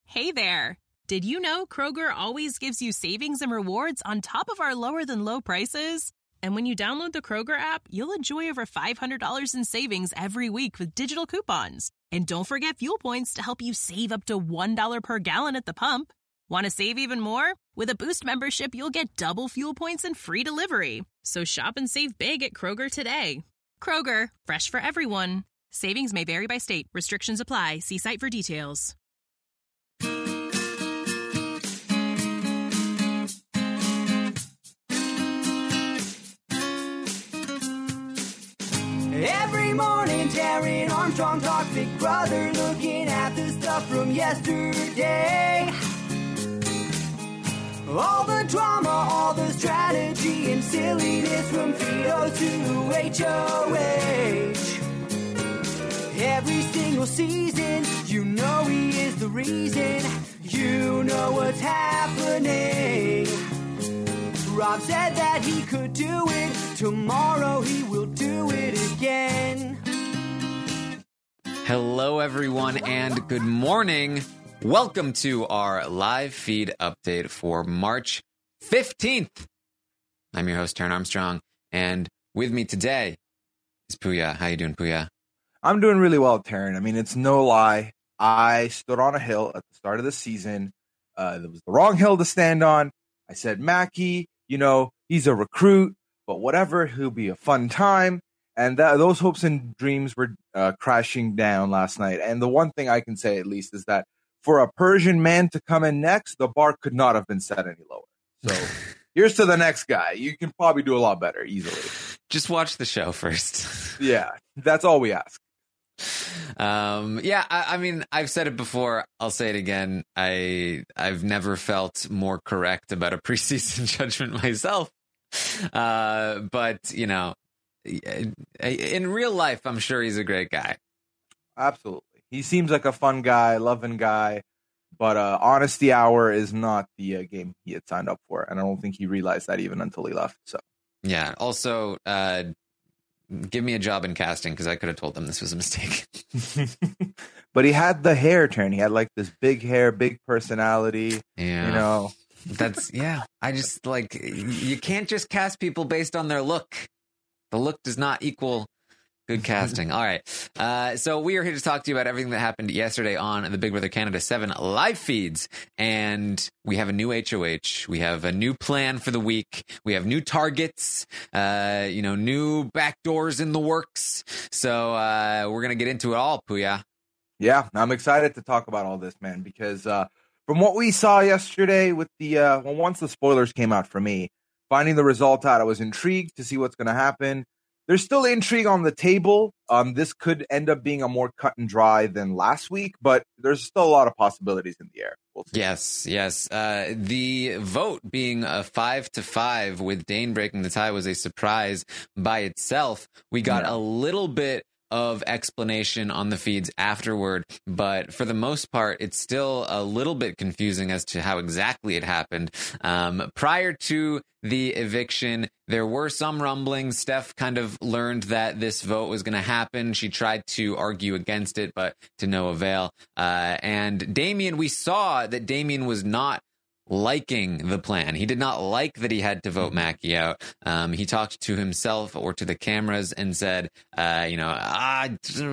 Hey there! Did you know Kroger always gives you savings and rewards on top of our lower-than-low prices? And when you download the Kroger app, you'll enjoy over $500 in savings every week with digital coupons. And don't forget fuel points to help you save up to $1 per gallon at the pump. Want to save even more? With a Boost membership, you'll get double fuel points and free delivery. So shop and save big at Kroger today. Kroger, fresh for everyone. Savings may vary by state. Restrictions apply. See site for details. Every morning, Darren Armstrong talks Big Brother, looking at the stuff from yesterday. All the drama, all the strategy and silliness from Fido to HOH. Every single season, you know he is the reason. You know what's happening. Rob said that he could do it. Tomorrow he will do it again. Hello, everyone, and good morning. Welcome to our live feed update for March 15th. I'm your host, Darren Armstrong, and with me today is Puya. How you doing, Puya? I'm doing really well, Taryn. I mean, it's no lie. I stood on a hill at the start of the season. It was the wrong hill to stand on. I said, Mackie, he's a recruit, but whatever, he'll be a fun time. And those hopes and dreams were crashing down last night. And the one thing I can say, at least, is that for a Persian man to come in next, the bar could not have been set any lower. So here's to the next guy. You can probably do a lot better easily. Just watch the show first. Yeah, that's all we ask. I mean, I've said it before. I'll say it again. I've never felt more correct about a preseason judgment myself. But in real life, I'm sure he's a great guy. Absolutely. He seems like a fun guy, loving guy. But Honesty Hour is not the game he had signed up for. And I don't think he realized that even until he left. So yeah. Also, give me a job in casting, because I could have told them this was a mistake. But he had the hair turn. He had like this big hair, big personality. Yeah. That's, yeah. I just you can't just cast people based on their look. The look does not equal good casting. All right. So we are here to talk to you about everything that happened yesterday on the Big Brother Canada 7 live feeds. And we have a new HOH. We have a new plan for the week. We have new targets, new backdoors in the works. So we're going to get into it all, Puya. Yeah, I'm excited to talk about all this, man, because from what we saw yesterday with once the spoilers came out for me, finding the result out, I was intrigued to see what's going to happen. There's still intrigue on the table. This could end up being a more cut and dry than last week, but there's still a lot of possibilities in the air. We'll see. Yes. The vote being a 5-5 with Dane breaking the tie was a surprise by itself. We got a little bit of explanation on the feeds afterward, but for the most part, it's still a little bit confusing as to how exactly it happened. Prior to the eviction, there were some rumblings. Steph kind of learned that this vote was going to happen. She tried to argue against it, but to no avail. And Damien, we saw that Damien was not liking the plan. He did not like that he had to vote Mackie out. He talked to himself or to the cameras and said, I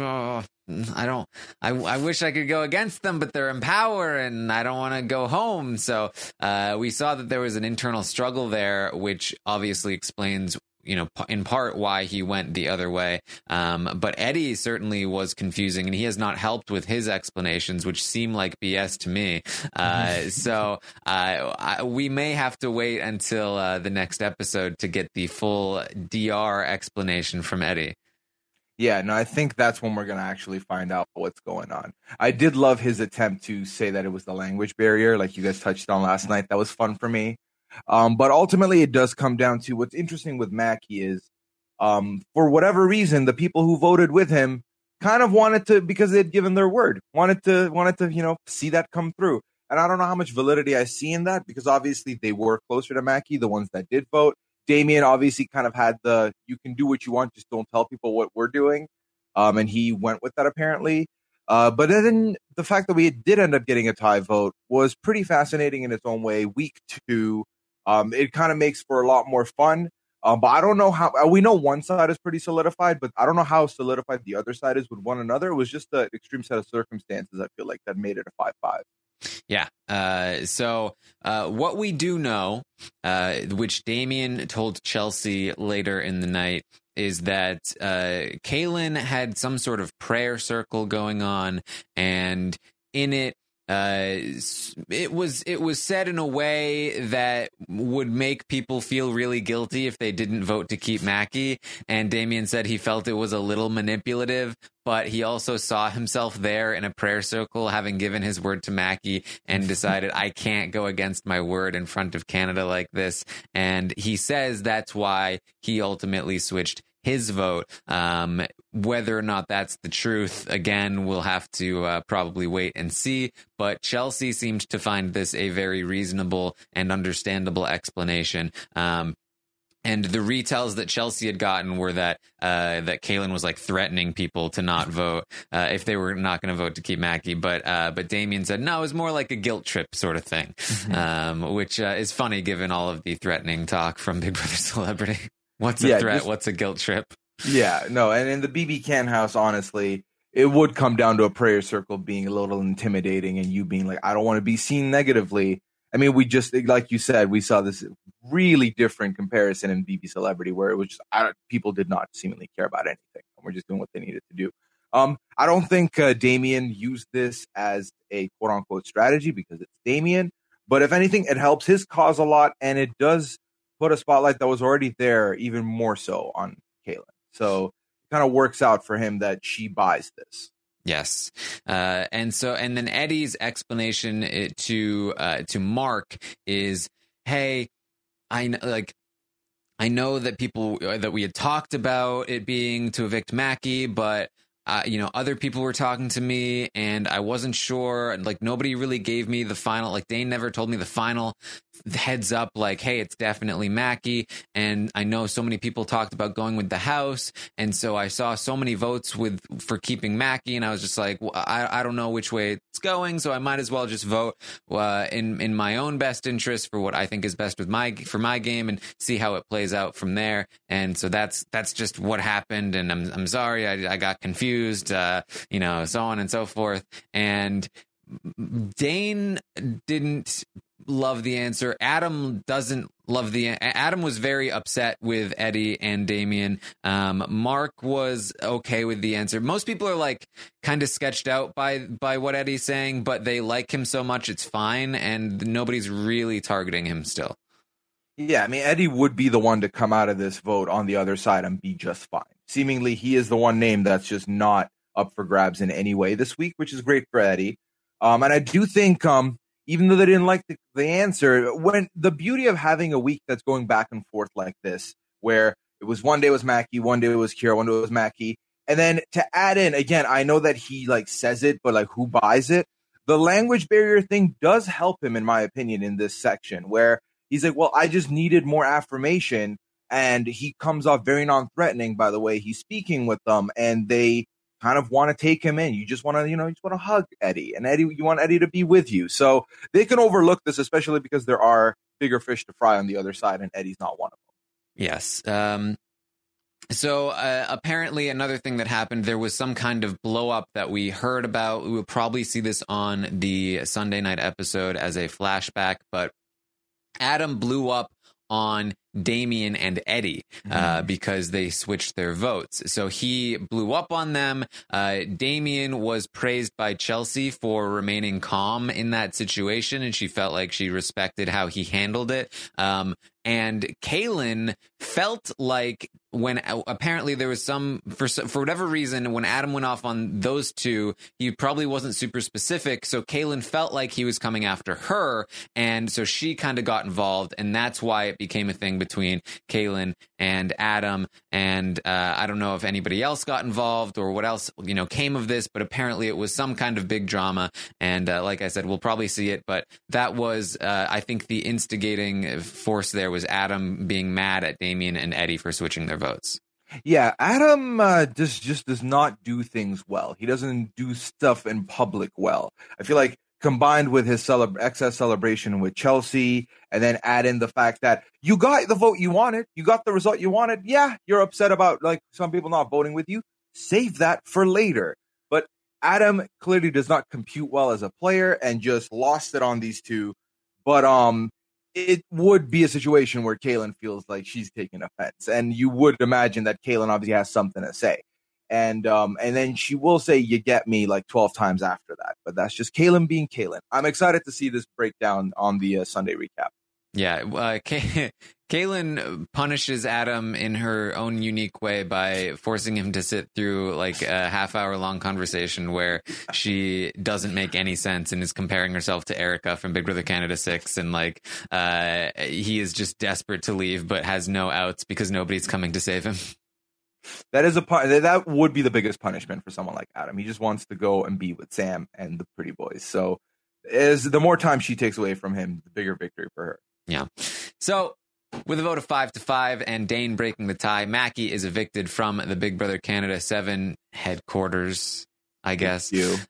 wish I could go against them, but they're in power and I don't want to go home. So we saw that there was an internal struggle there, which obviously explains, in part why he went the other way. But Eddie certainly was confusing, and he has not helped with his explanations, which seem like BS to me. So we may have to wait until the next episode to get the full DR explanation from Eddie. Yeah, no, I think that's when we're going to actually find out what's going on. I did love his attempt to say that it was the language barrier, like you guys touched on last night. That was fun for me. But ultimately, it does come down to what's interesting with Mackie is, for whatever reason, the people who voted with him kind of wanted to, because they had given their word, wanted to, see that come through. And I don't know how much validity I see in that, because obviously they were closer to Mackie, the ones that did vote. Damien obviously kind of had you can do what you want, just don't tell people what we're doing. And he went with that apparently. But then the fact that we did end up getting a tie vote was pretty fascinating in its own way. Week 2, it kind of makes for a lot more fun. But I don't know how we know one side is pretty solidified, but I don't know how solidified the other side is with one another. It was just an extreme set of circumstances, I feel like, that made it a 5-5. Yeah. So what we do know, which Damian told Chelsea later in the night, is that Caelynn had some sort of prayer circle going on, and in it, it was said in a way that would make people feel really guilty if they didn't vote to keep Mackie. And Damian said he felt it was a little manipulative, but he also saw himself there in a prayer circle, having given his word to Mackie, and decided, I can't go against my word in front of Canada like this. And he says that's why he ultimately switched his vote. Whether or not that's the truth, again, we'll have to probably wait and see. But Chelsea seemed to find this a very reasonable and understandable explanation. And the retells that Chelsea had gotten were that Caelynn was like threatening people to not vote if they were not going to vote to keep Mackie. But Damian said, no, it was more like a guilt trip sort of thing, which is funny given all of the threatening talk from Big Brother Celebrity. What's a threat? What's a guilt trip? Yeah, no, and in the BB Can house, honestly, it would come down to a prayer circle being a little intimidating and you being like, I don't want to be seen negatively. I mean, we just, like you said, we saw this really different comparison in BB Celebrity where it was just, people did not seemingly care about anything. We're just doing what they needed to do. I don't think Damian used this as a quote unquote strategy because it's Damian, but if anything, it helps his cause a lot, and it does put a spotlight that was already there even more so on Caelynn. So it kind of works out for him that she buys this. Yes. And then Eddie's explanation to Mark is, hey, I know that people that we had talked about it being to evict Mackie, but other people were talking to me and I wasn't sure. Like, nobody really gave me the final, like, Dane never told me the final heads up, like, hey, it's definitely Mackie. And I know so many people talked about going with the house. And so I saw so many votes for keeping Mackie. And I was just like, well, I don't know which way it's going. So I might as well just vote in my own best interest for what I think is best for my game and see how it plays out from there. And so that's just what happened. And I'm sorry, I got confused, so on and so forth. And Dane didn't love the answer. Adam doesn't love Adam was very upset with Eddie and Damian. Mark was okay with the answer. Most people are like kind of sketched out by what Eddie's saying, but they like him so much it's fine, and nobody's really targeting him still. Yeah, I mean, Eddie would be the one to come out of this vote on the other side and be just fine. Seemingly, he is the one name that's just not up for grabs in any way this week, which is great for Eddie. And I do think, even though they didn't like the answer, when the beauty of having a week that's going back and forth like this, where it was one day it was Mackie, one day it was Kira, one day it was Mackie, and then to add in, again, I know that he like says it, but like who buys it? The language barrier thing does help him, in my opinion, in this section, where he's like, well, I just needed more affirmation, and he comes off very non-threatening by the way he's speaking with them, and they kind of want to take him in. You just want to, hug Eddie, and Eddie, you want Eddie to be with you. So they can overlook this, especially because there are bigger fish to fry on the other side, and Eddie's not one of them. Yes. So apparently another thing that happened, there was some kind of blow up that we heard about. We will probably see this on the Sunday night episode as a flashback, but Adam blew up on Damian and Eddie because they switched their votes. So he blew up on them. Damian was praised by Chelsea for remaining calm in that situation, and she felt like she respected how he handled it. And Caelynn felt like when apparently there was for whatever reason, when Adam went off on those two, he probably wasn't super specific. So Caelynn felt like he was coming after her. And so she kind of got involved. And that's why it became a thing between Caelynn and Adam. And I don't know if anybody else got involved or what else, came of this. But apparently it was some kind of big drama. And like I said, we'll probably see it. But that was, I think, the instigating force there was Adam being mad at Damian and Eddie for switching their votes. Yeah, Adam just does not do things well. He doesn't do stuff in public well. I feel like combined with his excess celebration with Chelsea, and then add in the fact that you got the vote you wanted, you got the result you wanted. Yeah, you're upset about like some people not voting with you. Save that for later. But Adam clearly does not compute well as a player and just lost it on these two. But it would be a situation where Kaylin feels like she's taking offense, and you would imagine that Kaylin obviously has something to say, and then she will say "you get me" like 12 times after that. But that's just Kaylin being Kaylin. I'm excited to see this breakdown on the Sunday recap. Yeah, Kaylin punishes Adam in her own unique way by forcing him to sit through like a half-hour long conversation where she doesn't make any sense and is comparing herself to Erica from Big Brother Canada 6, and like he is just desperate to leave but has no outs because nobody's coming to save him. That would be the biggest punishment for someone like Adam. He just wants to go and be with Sam and the pretty boys. So the more time she takes away from him, the bigger victory for her. Yeah. So with a vote of 5-5 and Dane breaking the tie, Mackie is evicted from the Big Brother Canada 7 headquarters, I guess.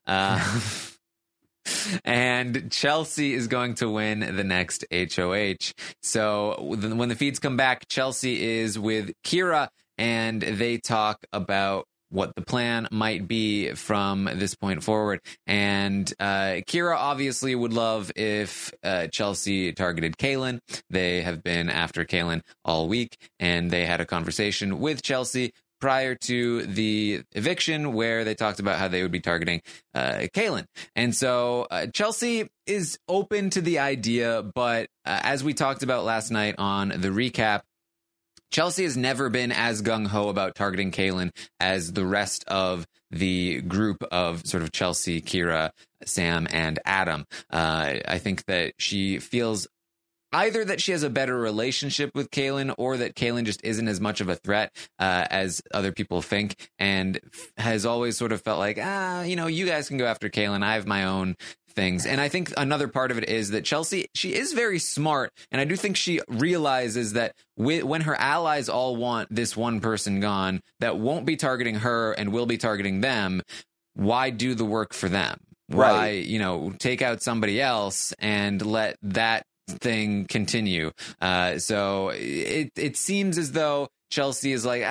And Chelsea is going to win the next HOH. So when the feeds come back, Chelsea is with Kira, and they talk about what the plan might be from this point forward. And Kira obviously would love if Chelsea targeted Kaylin. They have been after Kaylin all week, and they had a conversation with Chelsea prior to the eviction where they talked about how they would be targeting Kaylin. And so Chelsea is open to the idea, but as we talked about last night on the recap, Chelsea has never been as gung-ho about targeting Kaylin as the rest of the group of sort of Chelsea, Kira, Sam, and Adam. I think that she feels either that she has a better relationship with Kaylin or that Kaylin just isn't as much of a threat as other people think, and has always sort of felt like, you guys can go after Kaylin. I have my own things. And I think another part of it is that Chelsea, she is very smart, and I do think she realizes that when her allies all want this one person gone that won't be targeting her and will be targeting them, why do the work for them? Why, take out somebody else and let that thing continue? So it seems as though Chelsea is like,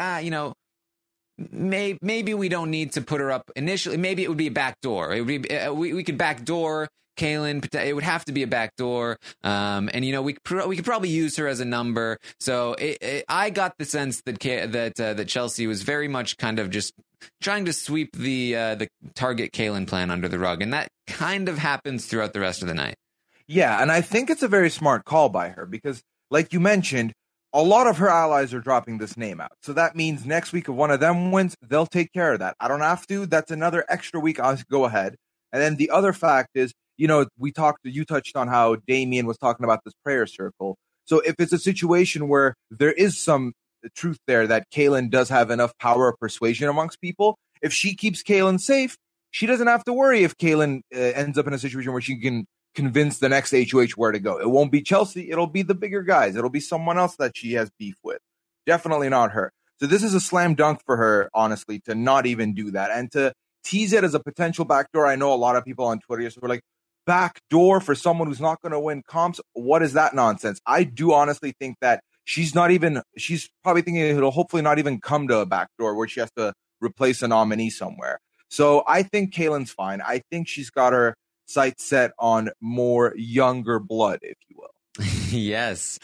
maybe we don't need to put her up initially. Maybe it would be a backdoor. It would be we could backdoor Kaylin. It would have to be a backdoor, and we could probably use her as a number. So I got the sense that Chelsea was very much kind of just trying to sweep the target Kaylin plan under the rug, and that kind of happens throughout the rest of the night. Yeah, and I think it's a very smart call by her because, like you mentioned, a lot of her allies are dropping this name out. So that means next week, if one of them wins, they'll take care of that. I don't have to. That's another extra week. I'll go ahead. And then the other fact is, you touched on how Damien was talking about this prayer circle. So if it's a situation where there is some truth there that Kaylin does have enough power of persuasion amongst people, if she keeps Kaylin safe, she doesn't have to worry if Kaylin ends up in a situation where she can convince the next HOH where to go. It won't be Chelsea. It'll be the bigger guys. It'll be someone else that she has beef with. Definitely not her. So this is a slam dunk for her, honestly, to not even do that and to tease it as a potential backdoor. I know a lot of people on Twitter were like, backdoor for someone who's not going to win comps? What is that nonsense? I do honestly think that she's probably thinking it'll hopefully not even come to a backdoor where she has to replace a nominee somewhere. So I think Kaylin's fine. I think she's got her sights set on more younger blood, if you will. Yes.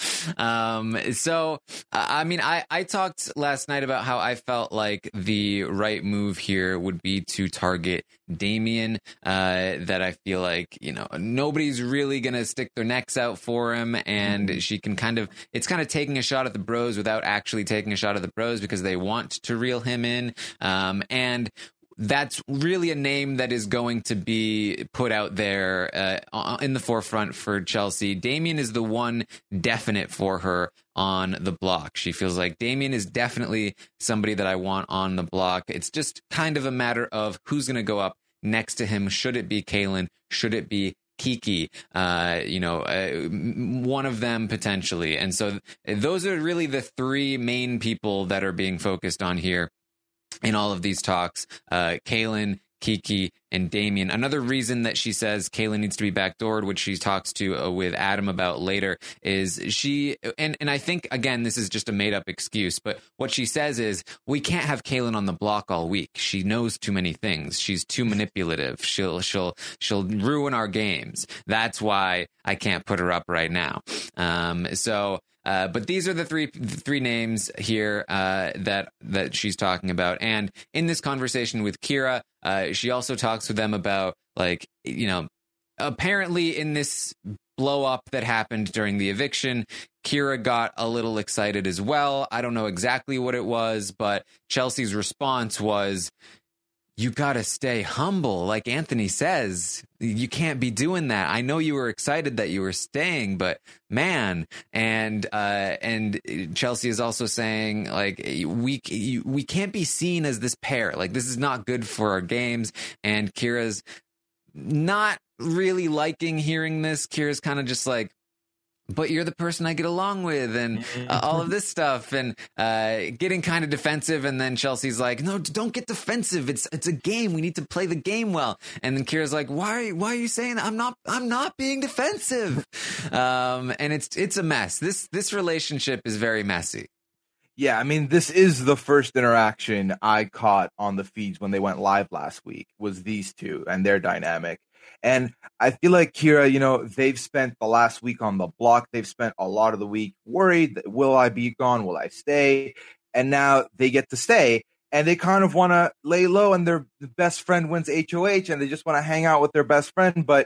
So, I talked last night about how I felt like the right move here would be to target Damien, that I feel like, nobody's really going to stick their necks out for him. And she can it's kind of taking a shot at the bros without actually taking a shot at the bros because they want to reel him in. And that's really a name that is going to be put out there in the forefront for Chelsea. Damien is the one definite for her on the block. She feels like Damien is definitely somebody that I want on the block. It's just kind of a matter of who's going to go up next to him. Should it be Kaylin? Should it be Kiki, one of them potentially. And so those are really the three main people that are being focused on here in all of these talks. Kaylin, Kiki, and Damian. Another reason that she says Kaylin needs to be backdoored, which she talks to with Adam about later, is she, and I think, again, this is just a made up excuse, but what she says is, we can't have Kaylin on the block all week. She knows too many things. She's too manipulative. She'll ruin our games. That's why I can't put her up right now. But these are the three names here that she's talking about. And in this conversation with Kira, she also talks with them about, apparently in this blow up that happened during the eviction, Kira got a little excited as well. I don't know exactly what it was, but Chelsea's response was, you got to stay humble. Like Anthony says, you can't be doing that. I know you were excited that you were staying, but man, and Chelsea is also saying, like, we can't be seen as this pair. Like, this is not good for our games. And Kira's not really liking hearing this. Kira's kind of just like, but you're the person I get along with, and all of this stuff, and getting kind of defensive. And then Chelsea's like, no, don't get defensive. It's a game. We need to play the game well. And then Kira's like, why are you saying that? I'm not being defensive. And it's a mess. This relationship is very messy. Yeah, I mean, this is the first interaction I caught on the feeds when they went live last week, was these two and their dynamic. And I feel like Kira, they've spent the last week on the block. They've spent a lot of the week worried, will I be gone? Will I stay? And now they get to stay, and they kind of want to lay low, and their best friend wins HOH, and they just want to hang out with their best friend. But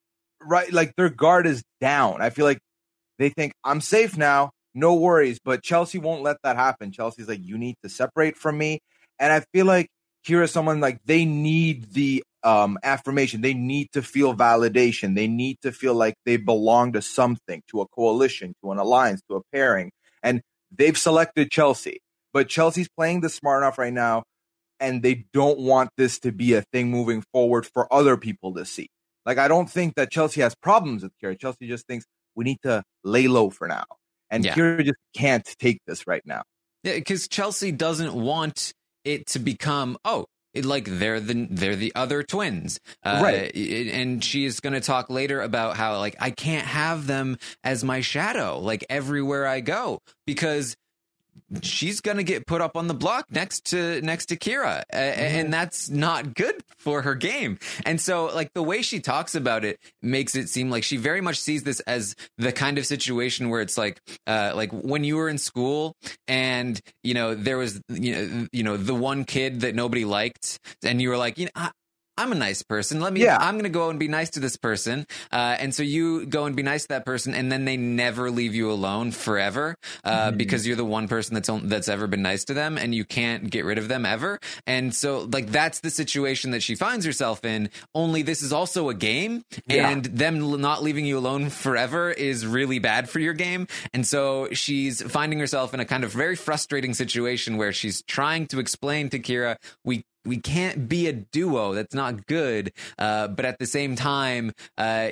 their guard is down. I feel like they think, I'm safe now, no worries. But Chelsea won't let that happen. Chelsea's like, you need to separate from me. And I feel like Kira's someone, like, they need the affirmation. They need to feel validation. They need to feel like they belong to something, to a coalition, to an alliance, to a pairing. And they've selected Chelsea. But Chelsea's playing this smart enough right now, and they don't want this to be a thing moving forward for other people to see. Like, I don't think that Chelsea has problems with Kira. Chelsea just thinks we need to lay low for now. And Kira just can't take this right now. Yeah, because Chelsea doesn't want it to become, they're the other twins, right? And she is going to talk later about how, like, I can't have them as my shadow, like, everywhere I go, because she's going to get put up on the block next to Kira, and that's not good for her game. And so, like, the way she talks about it makes it seem like she very much sees this as the kind of situation where it's like when you were in school and there was the one kid that nobody liked, and you were like, I'm a nice person. I'm going to go and be nice to this person. And so you go and be nice to that person, and then they never leave you alone forever because you're the one person that's ever been nice to them, and you can't get rid of them ever. And so, like, that's the situation that she finds herself in, only this is also a game, and them not leaving you alone forever is really bad for your game. And so she's finding herself in a kind of very frustrating situation where she's trying to explain to Kira, we can't be a duo. That's not good. But at the same time, then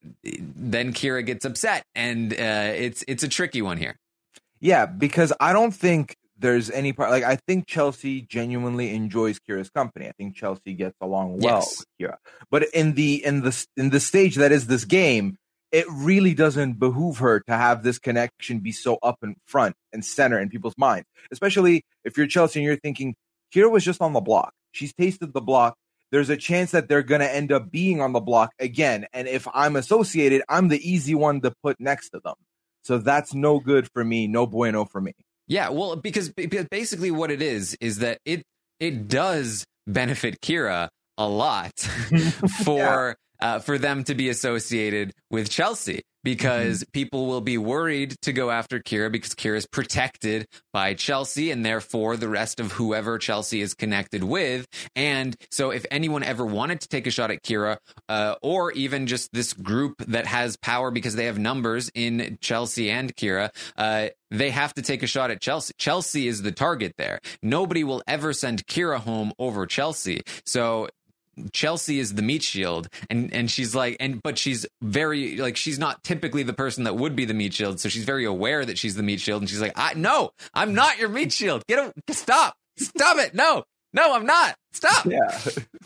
Kira gets upset, and it's a tricky one here. Yeah, because I don't think there's any part, like, I think Chelsea genuinely enjoys Kira's company. I think Chelsea gets along well with Kira. But in the stage that is this game, it really doesn't behoove her to have this connection be so up in front and center in people's minds, especially if you're Chelsea and you're thinking, Kira was just on the block. She's tasted the block. There's a chance that they're going to end up being on the block again. And if I'm associated, I'm the easy one to put next to them. So that's no good for me. No bueno for me. Yeah, well, because basically what it is that it does benefit Kira a lot for them to be associated with Chelsea, because people will be worried to go after Kira because Kira is protected by Chelsea and therefore the rest of whoever Chelsea is connected with. And so if anyone ever wanted to take a shot at Kira, or even just this group that has power because they have numbers in Chelsea and Kira, they have to take a shot at Chelsea. Chelsea is the target there. Nobody will ever send Kira home over Chelsea. So Chelsea is the meat shield, and she's like, but she's very like, she's not typically the person that would be the meat shield, so she's very aware that she's the meat shield, and she's like, no, I'm not your meat shield. Stop it. No, I'm not. Stop. Yeah.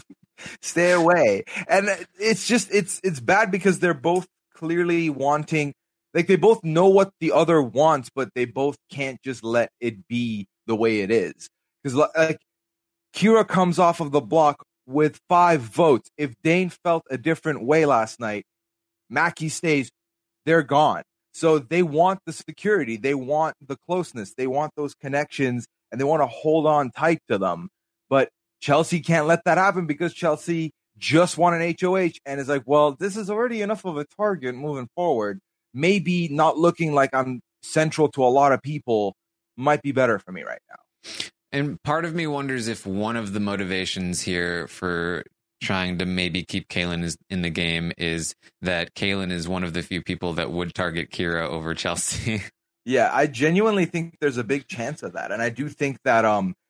Stay away. And it's bad because they're both clearly wanting, like, they both know what the other wants, but they both can't just let it be the way it is. Because like Kira comes off of the block with 5 votes. If Dane felt a different way last night, Mackie stays, they're gone. So they want the security, they want the closeness, they want those connections, and they want to hold on tight to them. But Chelsea can't let that happen because Chelsea just won an HOH and is like, well, this is already enough of a target moving forward. Maybe not looking like I'm central to a lot of people might be better for me right now. And part of me wonders if one of the motivations here for trying to maybe keep Kaylin in the game is that Kaylin is one of the few people that would target Kira over Chelsea. Yeah, I genuinely think there's a big chance of that. And I do think that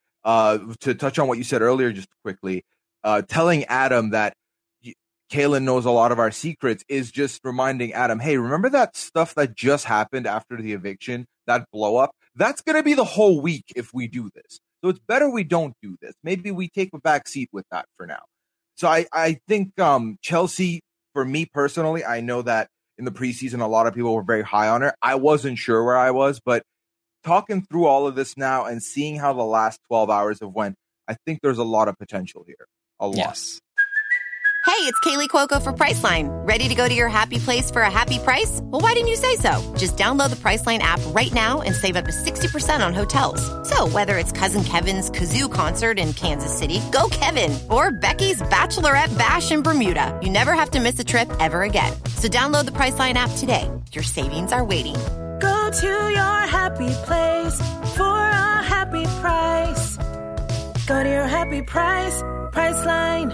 to touch on what you said earlier just quickly, telling Adam that Kaylin knows a lot of our secrets is just reminding Adam, hey, remember that stuff that just happened after the eviction, that blow up? That's going to be the whole week if we do this. So it's better we don't do this. Maybe we take a back seat with that for now. So I think Chelsea, for me personally, I know that in the preseason, a lot of people were very high on her. I wasn't sure where I was, but talking through all of this now and seeing how the last 12 hours have went, I think there's a lot of potential here. A lot. Yes. Hey, it's Kaylee Cuoco for Priceline. Ready to go to your happy place for a happy price? Well, why didn't you say so? Just download the Priceline app right now and save up to 60% on hotels. So whether it's Cousin Kevin's Kazoo Concert in Kansas City, go Kevin, or Becky's Bachelorette Bash in Bermuda, you never have to miss a trip ever again. So download the Priceline app today. Your savings are waiting. Go to your happy place for a happy price. Go to your happy price, Priceline.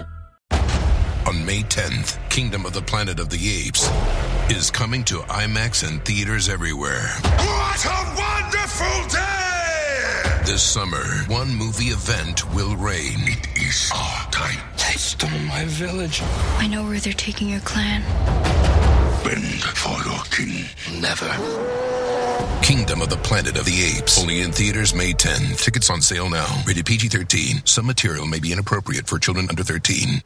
On May 10th, Kingdom of the Planet of the Apes is coming to IMAX and theaters everywhere. What a wonderful day! This summer, one movie event will reign. It is our time. They stole my village. I know where they're taking your clan. Bend for your king. Never. Kingdom of the Planet of the Apes. Only in theaters May 10th. Tickets on sale now. Rated PG-13. Some material may be inappropriate for children under 13.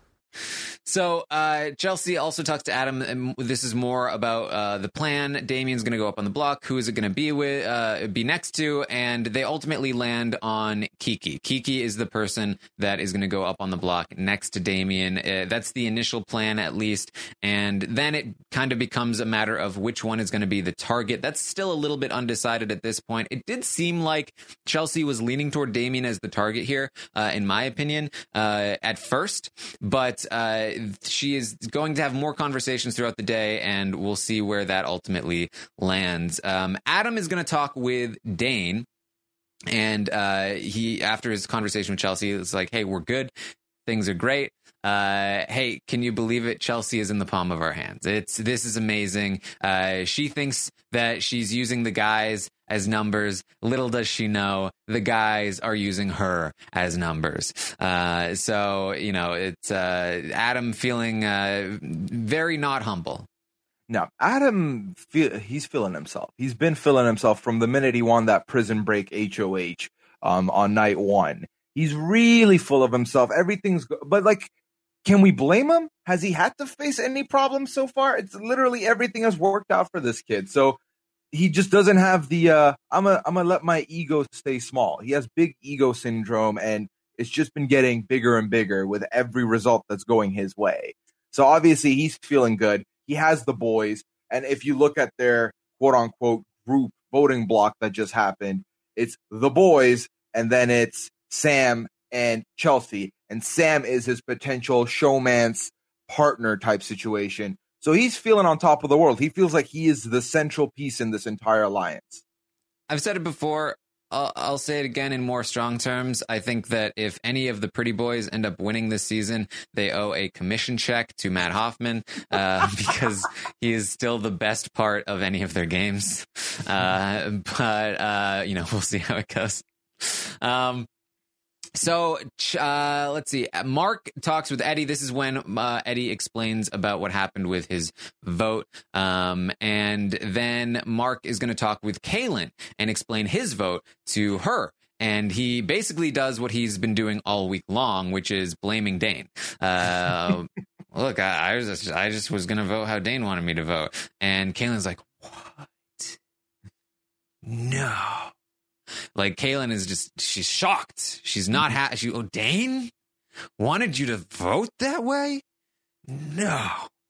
So Chelsea also talks to Adam, and this is more about the plan. Damien's going to go up on the block. Who is it going to be next to? And they ultimately land on Kiki. Kiki is the person that is going to go up on the block next to Damien. That's the initial plan, at least. And then it kind of becomes a matter of which one is going to be the target. That's still a little bit undecided at this point. It did seem like Chelsea was leaning toward Damien as the target here, in my opinion, at first. But she is going to have more conversations throughout the day, and we'll see where that ultimately lands. Adam is going to talk with Dane, and he, after his conversation with Chelsea, is like, hey, we're good. Things are great. Hey, can you believe it? Chelsea is in the palm of our hands. This is amazing. She thinks that she's using the guys as numbers. Little does she know, the guys are using her as numbers. So, you know, it's Adam feeling very not humble. Now, Adam, he's feeling himself. He's been feeling himself from the minute he won that prison break HOH on night 1. He's really full of himself. Everything's but like, can we blame him? Has he had to face any problems so far? It's literally everything has worked out for this kid. So he just doesn't have the I'm gonna let my ego stay small. He has big ego syndrome, and it's just been getting bigger and bigger with every result that's going his way. So obviously he's feeling good. He has the boys, and if you look at their quote unquote group voting block that just happened, it's the boys, and then it's Sam and Chelsea, and Sam is his potential showman's partner type situation. So he's feeling on top of the world. He feels like he is the central piece in this entire alliance. I've said it before. I'll say it again in more strong terms. I think that if any of the pretty boys end up winning this season, they owe a commission check to Matt Hoffman because he is still the best part of any of their games. But you know, we'll see how it goes. So let's see. Mark talks with Eddie. This is when Eddie explains about what happened with his vote. And then Mark is going to talk with Kaylin and explain his vote to her. And he basically does what he's been doing all week long, which is blaming Dane. Look, I just was going to vote how Dane wanted me to vote. And Kaylin's like, what? No. Like, Kaylin is she's shocked. She's not happy. Dane wanted you to vote that way? No.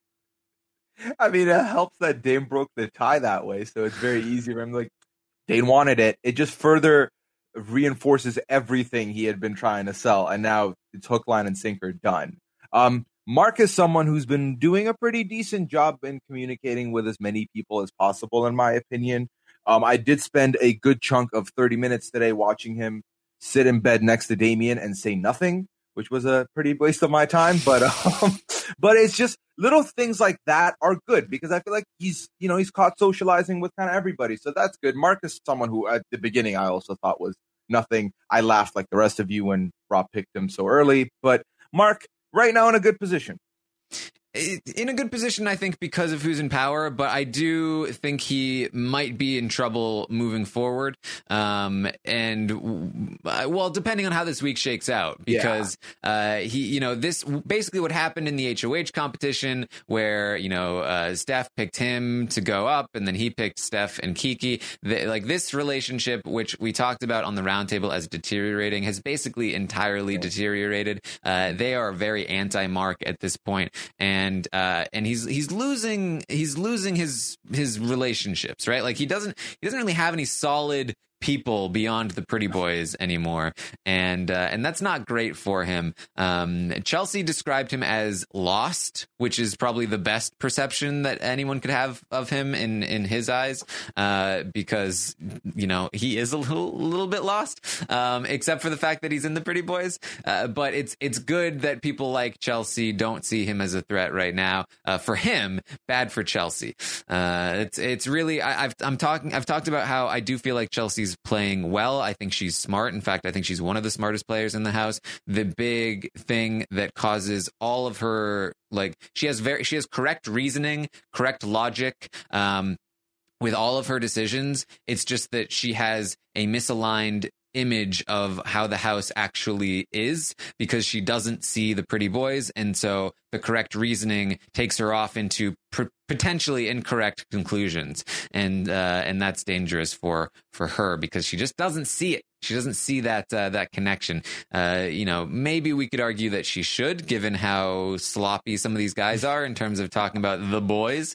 I mean, it helps that Dane broke the tie that way, so it's very easy for him. Like, Dane wanted it. It just further reinforces everything he had been trying to sell, and now it's hook, line, and sinker done. Mark is someone who's been doing a pretty decent job in communicating with as many people as possible, in my opinion. I did spend a good chunk of 30 minutes today watching him sit in bed next to Damian and say nothing, which was a pretty waste of my time. But it's just little things like that are good because I feel like he's caught socializing with kind of everybody. So that's good. Mark is someone who at the beginning I also thought was nothing. I laughed like the rest of you when Rob picked him so early. But Mark, right now in a good position. In a good position, I think, because of who's in power, but I do think he might be in trouble moving forward. Well, depending on how this week shakes out, because this basically what happened in the HOH competition where, Steph picked him to go up and then he picked Steph and Kiki. This relationship, which we talked about on the roundtable as deteriorating, has basically entirely deteriorated. They are very anti-Mark at this point. And he's losing his relationships, right? Like he doesn't really have any solid people beyond the pretty boys anymore, and that's not great for him. Chelsea described him as lost, which is probably the best perception that anyone could have of him in his eyes, because he is a little bit lost, except for the fact that he's in the pretty boys. But it's good that people like Chelsea don't see him as a threat right now. For him, bad for Chelsea. It's really I've talked about how I do feel like Chelsea's playing well. I think she's smart. In fact, I think she's one of the smartest players in the house. The big thing that causes all of her, she has correct reasoning, correct logic, with all of her decisions. It's just that she has a misaligned image of how the house actually is because she doesn't see the pretty boys, and so the correct reasoning takes her off into potentially incorrect conclusions, and that's dangerous for her because she just doesn't see it. She doesn't see that connection. Maybe we could argue that she should, given how sloppy some of these guys are in terms of talking about the boys.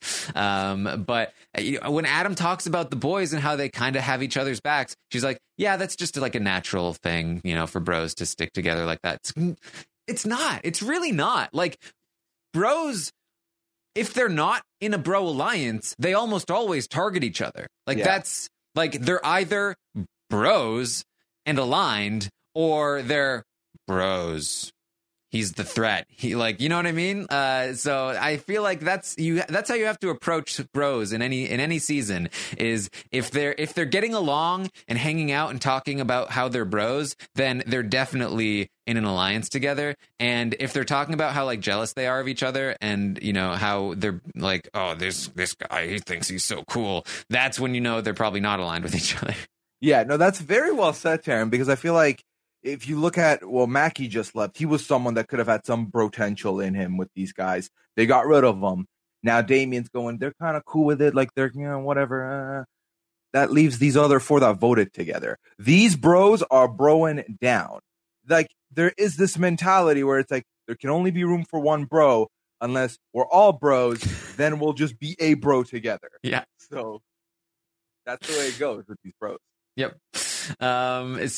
But when Adam talks about the boys and how they kind of have each other's backs, she's like, yeah, that's just like a natural thing, for bros to stick together like that. It's not. It's really not. Like, bros, if they're not in a bro alliance, they almost always target each other. That's like they're either bros and aligned, or they're bros. He's the threat. You know what I mean? So I feel like that's how you have to approach bros in any season. Is if they're getting along and hanging out and talking about how they're bros, then they're definitely in an alliance together. And if they're talking about how jealous they are of each other, and how they're like, oh, this guy, he thinks he's so cool, that's when they're probably not aligned with each other. Yeah, no, that's very well said, Taryn, because I feel like if you look at, Mackie just left. He was someone that could have had some potential in him with these guys. They got rid of him. Now Damian's going, they're kind of cool with it. Like, they're, whatever. That leaves these other four that voted together. These bros are broing down. Like, there is this mentality where it's like, there can only be room for one bro unless we're all bros. Then we'll just be a bro together. Yeah. So that's the way it goes with these bros. Yep. Let's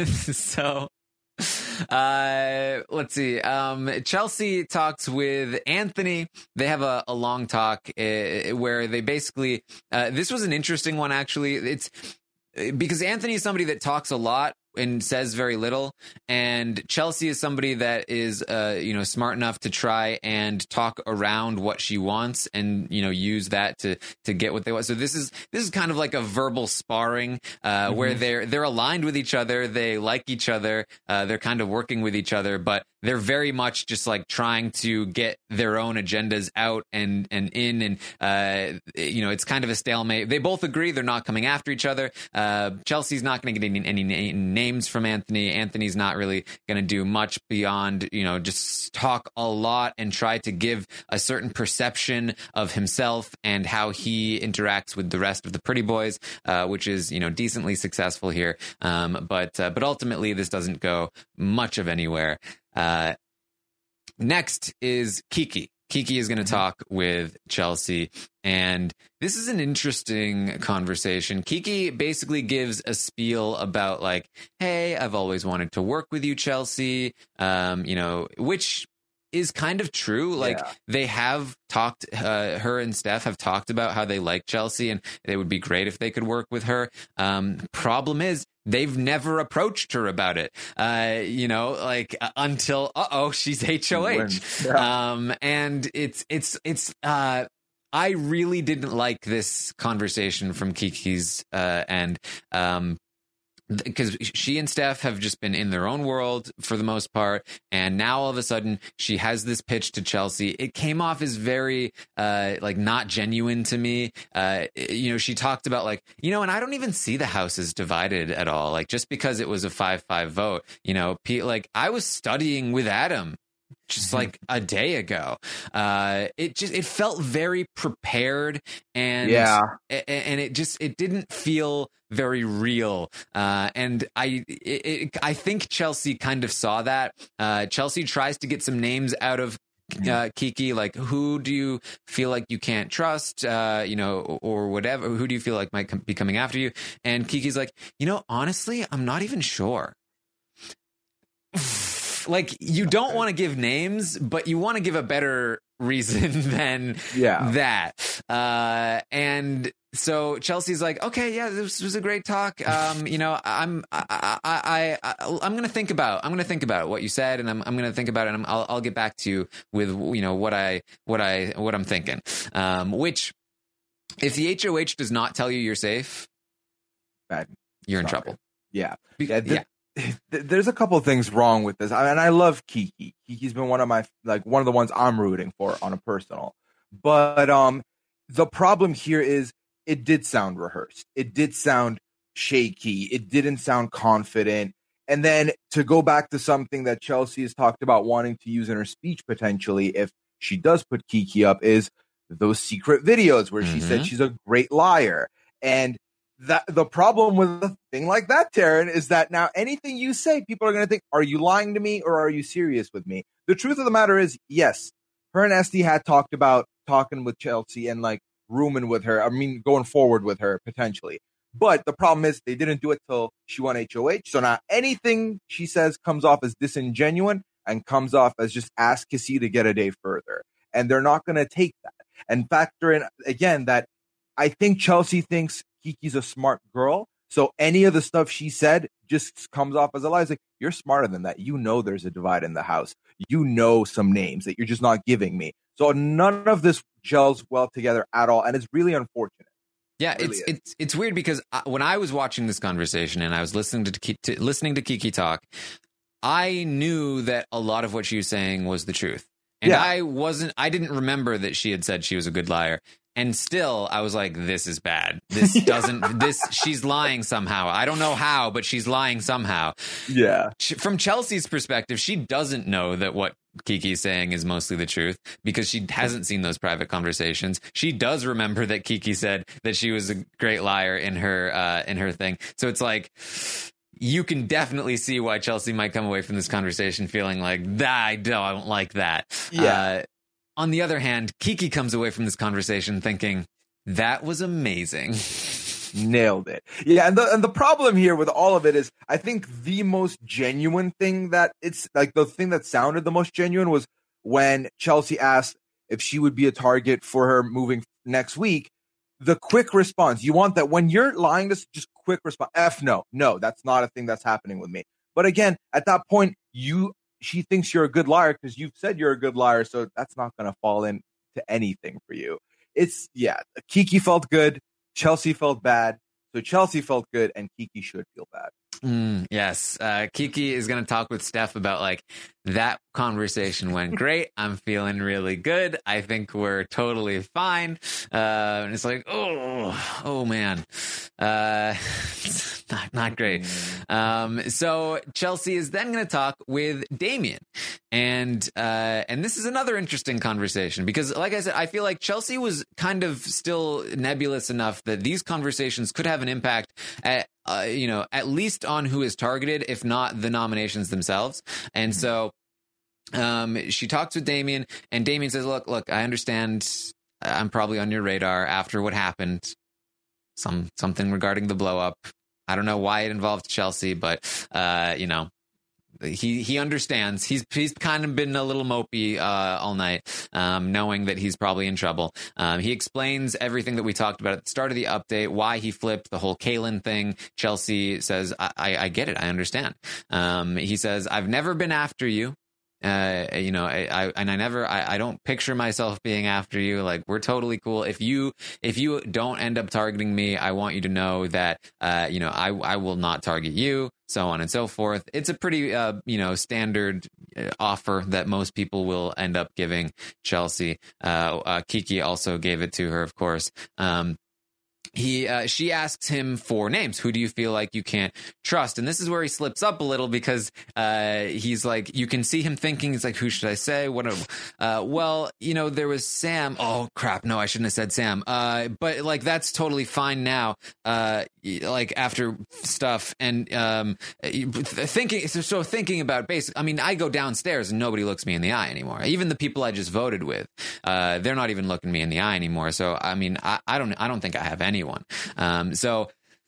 see. Chelsea talks with Anthony. They have a long talk where they basically, this was an interesting one, actually. It's because Anthony is somebody that talks a lot and says very little. And Chelsea is somebody that is, smart enough to try and talk around what she wants and, use that to get what they want. So this is kind of like a verbal sparring where they're aligned with each other. They like each other. They're kind of working with each other, but they're very much just like trying to get their own agendas out and in. And, it's kind of a stalemate. They both agree they're not coming after each other. Chelsea's not going to get any names from Anthony. Anthony's not really going to do much beyond, just talk a lot and try to give a certain perception of himself and how he interacts with the rest of the pretty boys, which is, decently successful here. But ultimately, this doesn't go much of anywhere. Next is Kiki. Kiki is going to talk with Chelsea, and this is an interesting conversation. Kiki basically gives a spiel about like, hey, I've always wanted to work with you, Chelsea, which is kind of true. Like they have talked, her and Steph have talked about how they like Chelsea and it would be great if they could work with her. Problem is, they've never approached her about it, until, she's HOH. Yeah. And it's I really didn't like this conversation from Kiki's end. Because she and Steph have just been in their own world for the most part. And now all of a sudden she has this pitch to Chelsea. It came off as very, not genuine to me. She talked about and I don't even see the house as divided at all. Like just because it was a 5-5 vote, I was studying with Adam just like a day ago. It felt very prepared and it didn't feel very real. And I think Chelsea kind of saw that. Chelsea tries to get some names out of Kiki, like who do you feel like you can't trust, or whatever. Who do you feel like might be coming after you? And Kiki's like, honestly, I'm not even sure. Like you don't want to give names, but you want to give a better reason than that. And so Chelsea's like, okay, yeah, this was a great talk. I'm going to think about what you said, and I'm going to think about it, and I'll get back to you with what I'm thinking. Which, if the HOH does not tell you you're safe, you're in trouble. Yeah. There's a couple of things wrong with this, and I love Kiki. Kiki's been one of the ones I'm rooting for on a personal. But the problem here is it did sound rehearsed. It did sound shaky. It didn't sound confident. And then to go back to something that Chelsea has talked about wanting to use in her speech potentially, if she does put Kiki up, is those secret videos where she said she's a great liar. And that the problem with a thing like that, Taryn, is that now anything you say, people are going to think, are you lying to me or are you serious with me? The truth of the matter is, yes, her and Esty had talked about talking with Chelsea and rooming with her. I mean, going forward with her potentially. But the problem is they didn't do it till she won HOH. So now anything she says comes off as disingenuous and comes off as just ask Kissy to get a day further. And they're not going to take that. And factor in, again, that I think Chelsea thinks Kiki's a smart girl. So any of the stuff she said just comes off as a lie. It's like, you're smarter than that. There's a divide in the house. Some names that you're just not giving me. So none of this gels well together at all. And it's really unfortunate. Yeah, it's weird because when I was watching this conversation and I was listening to Kiki talk, I knew that a lot of what she was saying was the truth. And I didn't remember that she had said she was a good liar. And still, I was like, this is bad. This she's lying somehow. I don't know how, but she's lying somehow. Yeah. From Chelsea's perspective, she doesn't know that what Kiki's saying is mostly the truth because she hasn't seen those private conversations. She does remember that Kiki said that she was a great liar in her thing. So it's like, you can definitely see why Chelsea might come away from this conversation feeling like, I don't like that. Yeah. On the other hand, Kiki comes away from this conversation thinking, that was amazing. Nailed it. Yeah, and the problem here with all of it is, I think the most genuine thing that it's like the thing that sounded the most genuine was when Chelsea asked if she would be a target for her moving next week. the quick response. You want that when you're lying to just quick response. No, that's not a thing that's happening with me. But again, at that point, she thinks you're a good liar because you've said you're a good liar. So that's not going to fall into anything for you. Kiki felt good. Chelsea felt bad. So Chelsea felt good and Kiki should feel bad. Yes. Kiki is going to talk with Steph about like that conversation went great. I'm feeling really good. I think we're totally fine. And it's like, oh man. Not great. So Chelsea is then going to talk with Damian. And this is another interesting conversation because, like I said, I feel like Chelsea was kind of still nebulous enough that these conversations could have an impact at least on who is targeted, if not the nominations themselves. And so she talks with Damian, and Damian says, look, I understand I'm probably on your radar after what happened. Something regarding the blow up. I don't know why it involved Chelsea, but he understands. He's kind of been a little mopey all night, knowing that he's probably in trouble. He explains everything that we talked about at the start of the update, why he flipped the whole Kaylin thing. Chelsea says, I get it. I understand. He says, I've never been after you. I don't picture myself being after you. Like, we're totally cool. If you don't end up targeting me, I want you to know that, I will not target you, so on and so forth. It's a pretty, standard offer that most people will end up giving Chelsea. Kiki also gave it to her, of course. She asks him for names. Who do you feel like you can't trust? And this is where he slips up a little because he's like, you can see him thinking, he's like, who should I say? There was Sam. Oh crap. No, I shouldn't have said Sam. But like, that's totally fine now. After stuff and thinking about basic. I mean, I go downstairs and nobody looks me in the eye anymore. Even the people I just voted with, they're not even looking me in the eye anymore. So I mean, I don't think I have anyone. So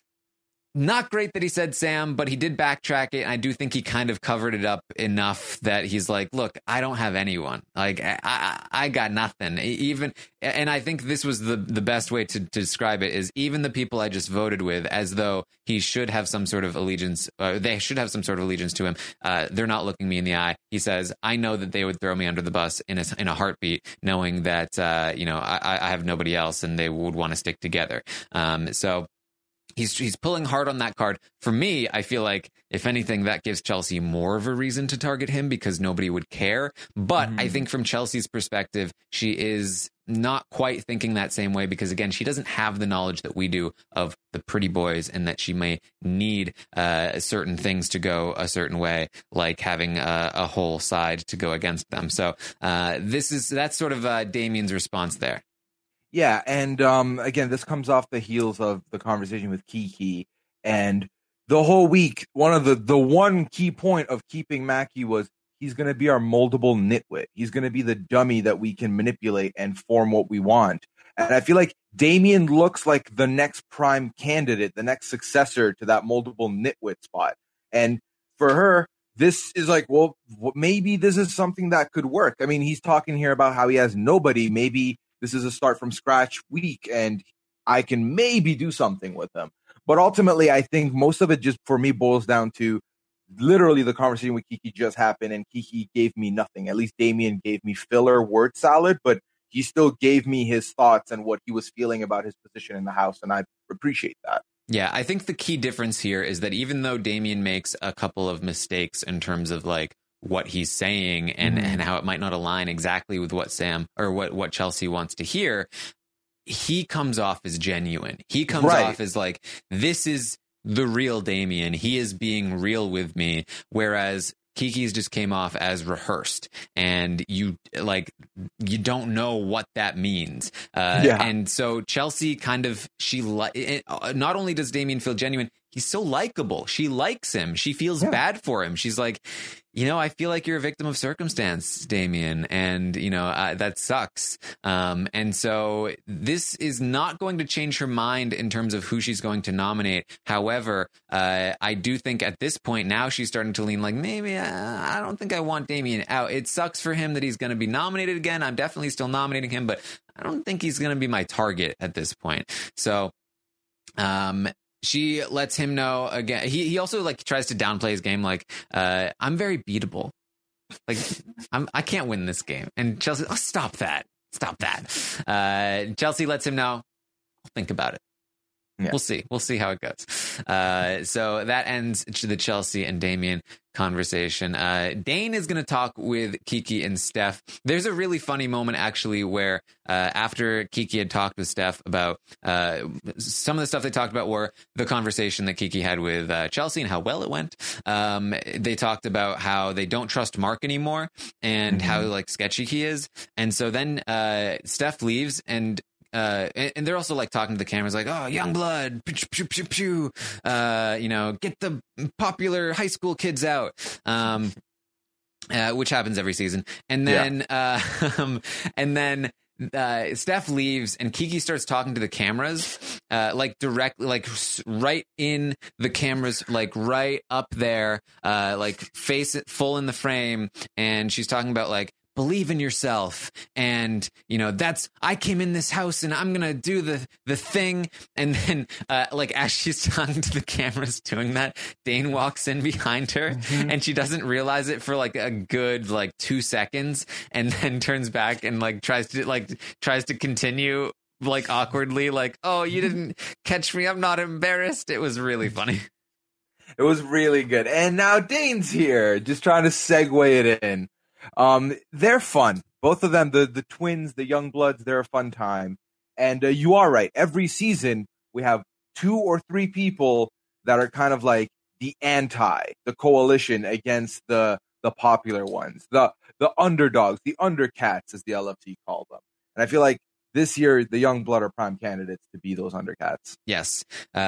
not great that he said Sam, but he did backtrack it. And I do think he kind of covered it up enough that he's like, look, I don't have anyone. Like, I got nothing. And I think this was the best way to describe it is even the people I just voted with, as though he should have some sort of allegiance. They should have some sort of allegiance to him. They're not looking me in the eye. He says, I know that they would throw me under the bus in a heartbeat, knowing that, I have nobody else and they would want to stick together. So he's pulling hard on that card. For me, I feel like, if anything, that gives Chelsea more of a reason to target him because nobody would care. But I think from Chelsea's perspective, she is not quite thinking that same way because, again, she doesn't have the knowledge that we do of the pretty boys and that she may need certain things to go a certain way, like having a whole side to go against them. So that's sort of Damian's response there. Yeah, and again, this comes off the heels of the conversation with Kiki, and the whole week, one of the one key point of keeping Mackie was he's going to be our moldable nitwit. He's going to be the dummy that we can manipulate and form what we want. And I feel like Damian looks like the next prime candidate, the next successor to that moldable nitwit spot. And for her, this is like, well, maybe this is something that could work. I mean, he's talking here about how he has nobody. Maybe this is a start from scratch week and I can maybe do something with him. But ultimately, I think most of it just for me boils down to literally the conversation with Kiki just happened and Kiki gave me nothing. At least Damian gave me filler word salad, but he still gave me his thoughts and what he was feeling about his position in the house. And I appreciate that. Yeah, I think the key difference here is that even though Damian makes a couple of mistakes in terms of like what he's saying and how it might not align exactly with what Sam or what Chelsea wants to hear, he comes off as genuine. He comes off as like, this is the real Damian. He is being real with me. Whereas Kiki's just came off as rehearsed and you don't know what that means. And so Chelsea kind of, not only does Damian feel genuine, he's so likable. She likes him. She feels bad for him. She's like, I feel like you're a victim of circumstance, Damian, and that sucks. And so this is not going to change her mind in terms of who she's going to nominate. However, I do think at this point now she's starting to lean like, maybe I don't think I want Damian out. It sucks for him that he's going to be nominated again. I'm definitely still nominating him, but I don't think he's going to be my target at this point. So, she lets him know again. He also like tries to downplay his game. Like, I'm very beatable. Like, I can't win this game. And Chelsea, stop that. Chelsea lets him know. I'll think about it. Yeah. We'll see how it goes. So that ends the Chelsea and Damian conversation. Dane is going to talk with Kiki and Steph. There's a really funny moment actually where after Kiki had talked with Steph about some of the stuff they talked about were the conversation that Kiki had with Chelsea and how well it went. They talked about how they don't trust Mark anymore and how like sketchy he is. And so then Steph leaves and they're also like talking to the cameras like, oh, young blood, pew, pew, pew, pew. Get the popular high school kids out, which happens every season. And then Steph leaves and Kiki starts talking to the cameras, like directly, like right in the cameras, like right up there, like face it full in the frame. And she's talking about like, believe in yourself. And, I came in this house and I'm going to do the thing. And then, as she's talking to the cameras doing that, Dane walks in behind her and she doesn't realize it for like a good, 2 seconds and then turns back and tries to continue awkwardly, oh, you didn't catch me. I'm not embarrassed. It was really funny. It was really good. And now Dane's here, just trying to segue it in. They're fun. Both of them, the twins, the young bloods, they're a fun time. And you are right. Every season, we have 2 or 3 people that are kind of like the coalition against the popular ones, the underdogs, the undercats, as the LFC call them. And I feel like this year, the young blood are prime candidates to be those undercats. Yes.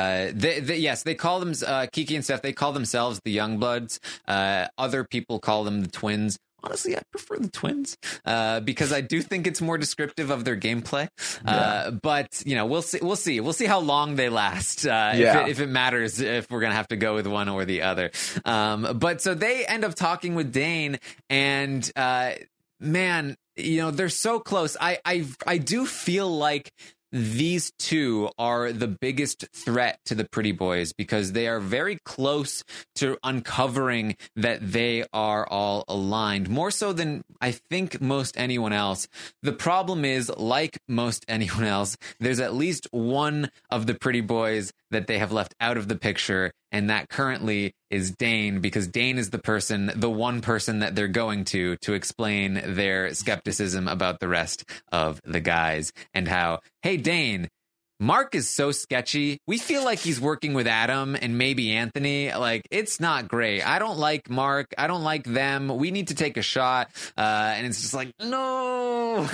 They call them, Kiki and Steph, they call themselves the young bloods. Other people call them the twins. Honestly, I prefer the twins because I do think it's more descriptive of their gameplay. But we'll see how long they last. If it matters, if we're gonna have to go with one or the other. But so they end up talking with Dane, and man, they're so close. I do feel like these two are the biggest threat to the Pretty Boys because they are very close to uncovering that they are all aligned, more so than I think most anyone else. The problem is, like most anyone else, there's at least one of the Pretty Boys that they have left out of the picture, and that currently is Dane, because Dane is the one person that they're going to explain their skepticism about the rest of the guys, and how, hey, Dane, Mark is so sketchy. We feel like he's working with Adam and maybe Anthony. It's not great. I don't like Mark. I don't like them. We need to take a shot. And it's just like, no.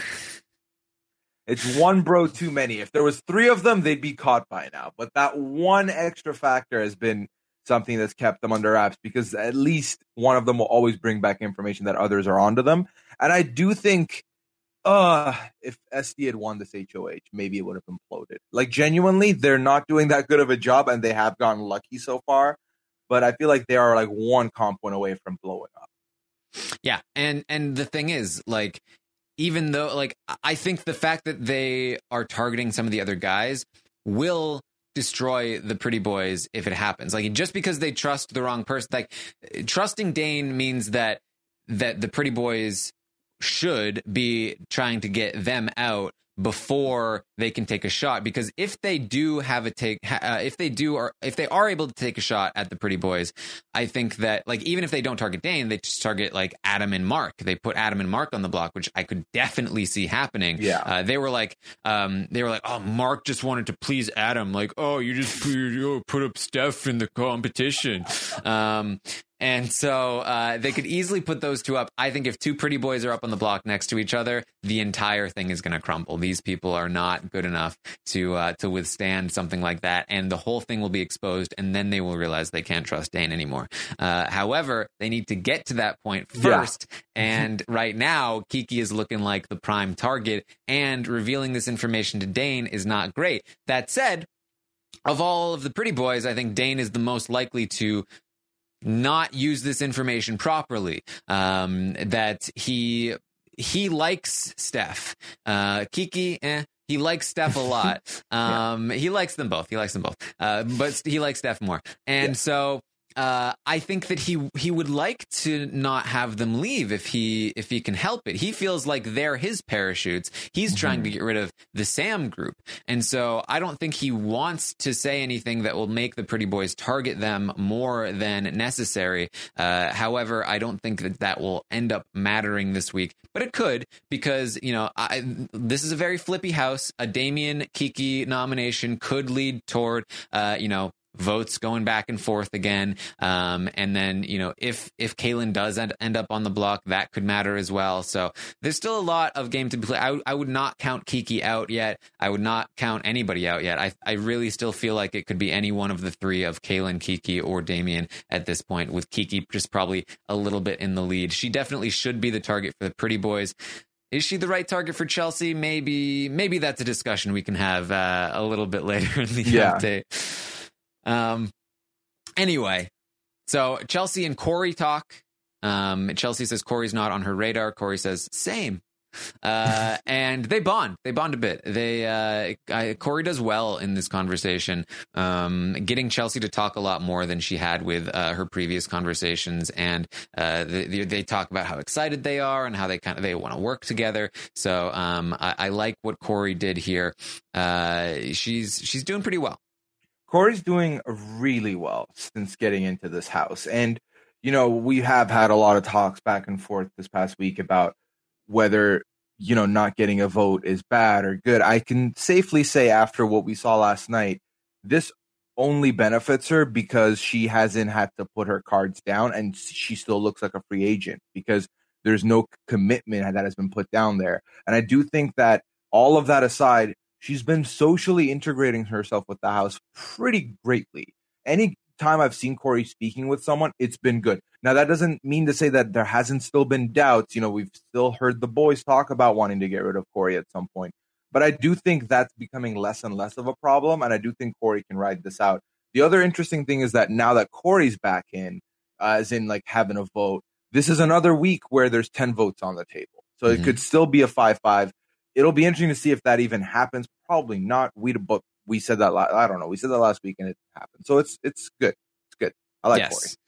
It's one bro too many. If there was 3 of them, they'd be caught by now. But that one extra factor has been something that's kept them under wraps, because at least one of them will always bring back information that others are onto them. And I do think if SD had won this HOH, maybe it would have imploded. Genuinely, they're not doing that good of a job, and they have gotten lucky so far. But I feel like they are one comp win away from blowing up. Yeah, and the thing is, even though, I think the fact that they are targeting some of the other guys will destroy the Pretty Boys if it happens. Just because they trust the wrong person, trusting Dane means that the Pretty Boys should be trying to get them out before they can take a shot, because if they do have if they are able to take a shot at the Pretty Boys, I think that even if they don't target Dane, they just target Adam and Mark. They put Adam and Mark on the block, which I could definitely see happening. They were like, oh, Mark just wanted to please Adam, oh, you just put up Steph in the competition. And so they could easily put those two up. I think if two pretty boys are up on the block next to each other, the entire thing is going to crumble. These people are not good enough to withstand something like that, and the whole thing will be exposed, and then they will realize they can't trust Dane anymore. However, they need to get to that point first, and right now, Kiki is looking like the prime target, and revealing this information to Dane is not great. That said, of all of the pretty boys, I think Dane is the most likely to not use this information properly. That he likes Steph. Kiki, he likes Steph a lot. He likes them both. But he likes Steph more. And so I think that he would like to not have them leave if he can help it. He feels like they're his parachutes. He's trying to get rid of the Sam group. And so I don't think he wants to say anything that will make the pretty boys target them more than necessary. However, I don't think that will end up mattering this week, but it could, because, this is a very flippy house. A Damian Kiki nomination could lead toward, votes going back and forth again. And then, if Kaylin does end up on the block, that could matter as well. So there's still a lot of game to be played. I would not count Kiki out yet. I would not count anybody out yet. I really still feel like it could be any one of the three of Kaylin, Kiki, or Damian at this point, with Kiki just probably a little bit in the lead. She definitely should be the target for the pretty boys. Is she the right target for Chelsea? Maybe that's a discussion we can have a little bit later in the update. Anyway, so Chelsea and Corey talk. Chelsea says Corey's not on her radar. Corey says same. And they bond a bit. Corey does well in this conversation, getting Chelsea to talk a lot more than she had with her previous conversations. And they talk about how excited they are and how they want to work together. So I like what Corey did here. She's doing pretty well. Corey's doing really well since getting into this house. And, we have had a lot of talks back and forth this past week about whether, not getting a vote is bad or good. I can safely say, after what we saw last night, this only benefits her because she hasn't had to put her cards down, and she still looks like a free agent because there's no commitment that has been put down there. And I do think that, all of that aside, she's been socially integrating herself with the house pretty greatly. Any time I've seen Corey speaking with someone, it's been good. Now, that doesn't mean to say that there hasn't still been doubts. We've still heard the boys talk about wanting to get rid of Corey at some point. But I do think that's becoming less and less of a problem, and I do think Corey can ride this out. The other interesting thing is that now that Corey's back in, as in like having a vote, this is another week where there's 10 votes on the table. So it could still be a 5-5. It'll be interesting to see if that even happens. Probably not. We said that. I don't know. We said that last week, and it happened. So it's good. It's good. I like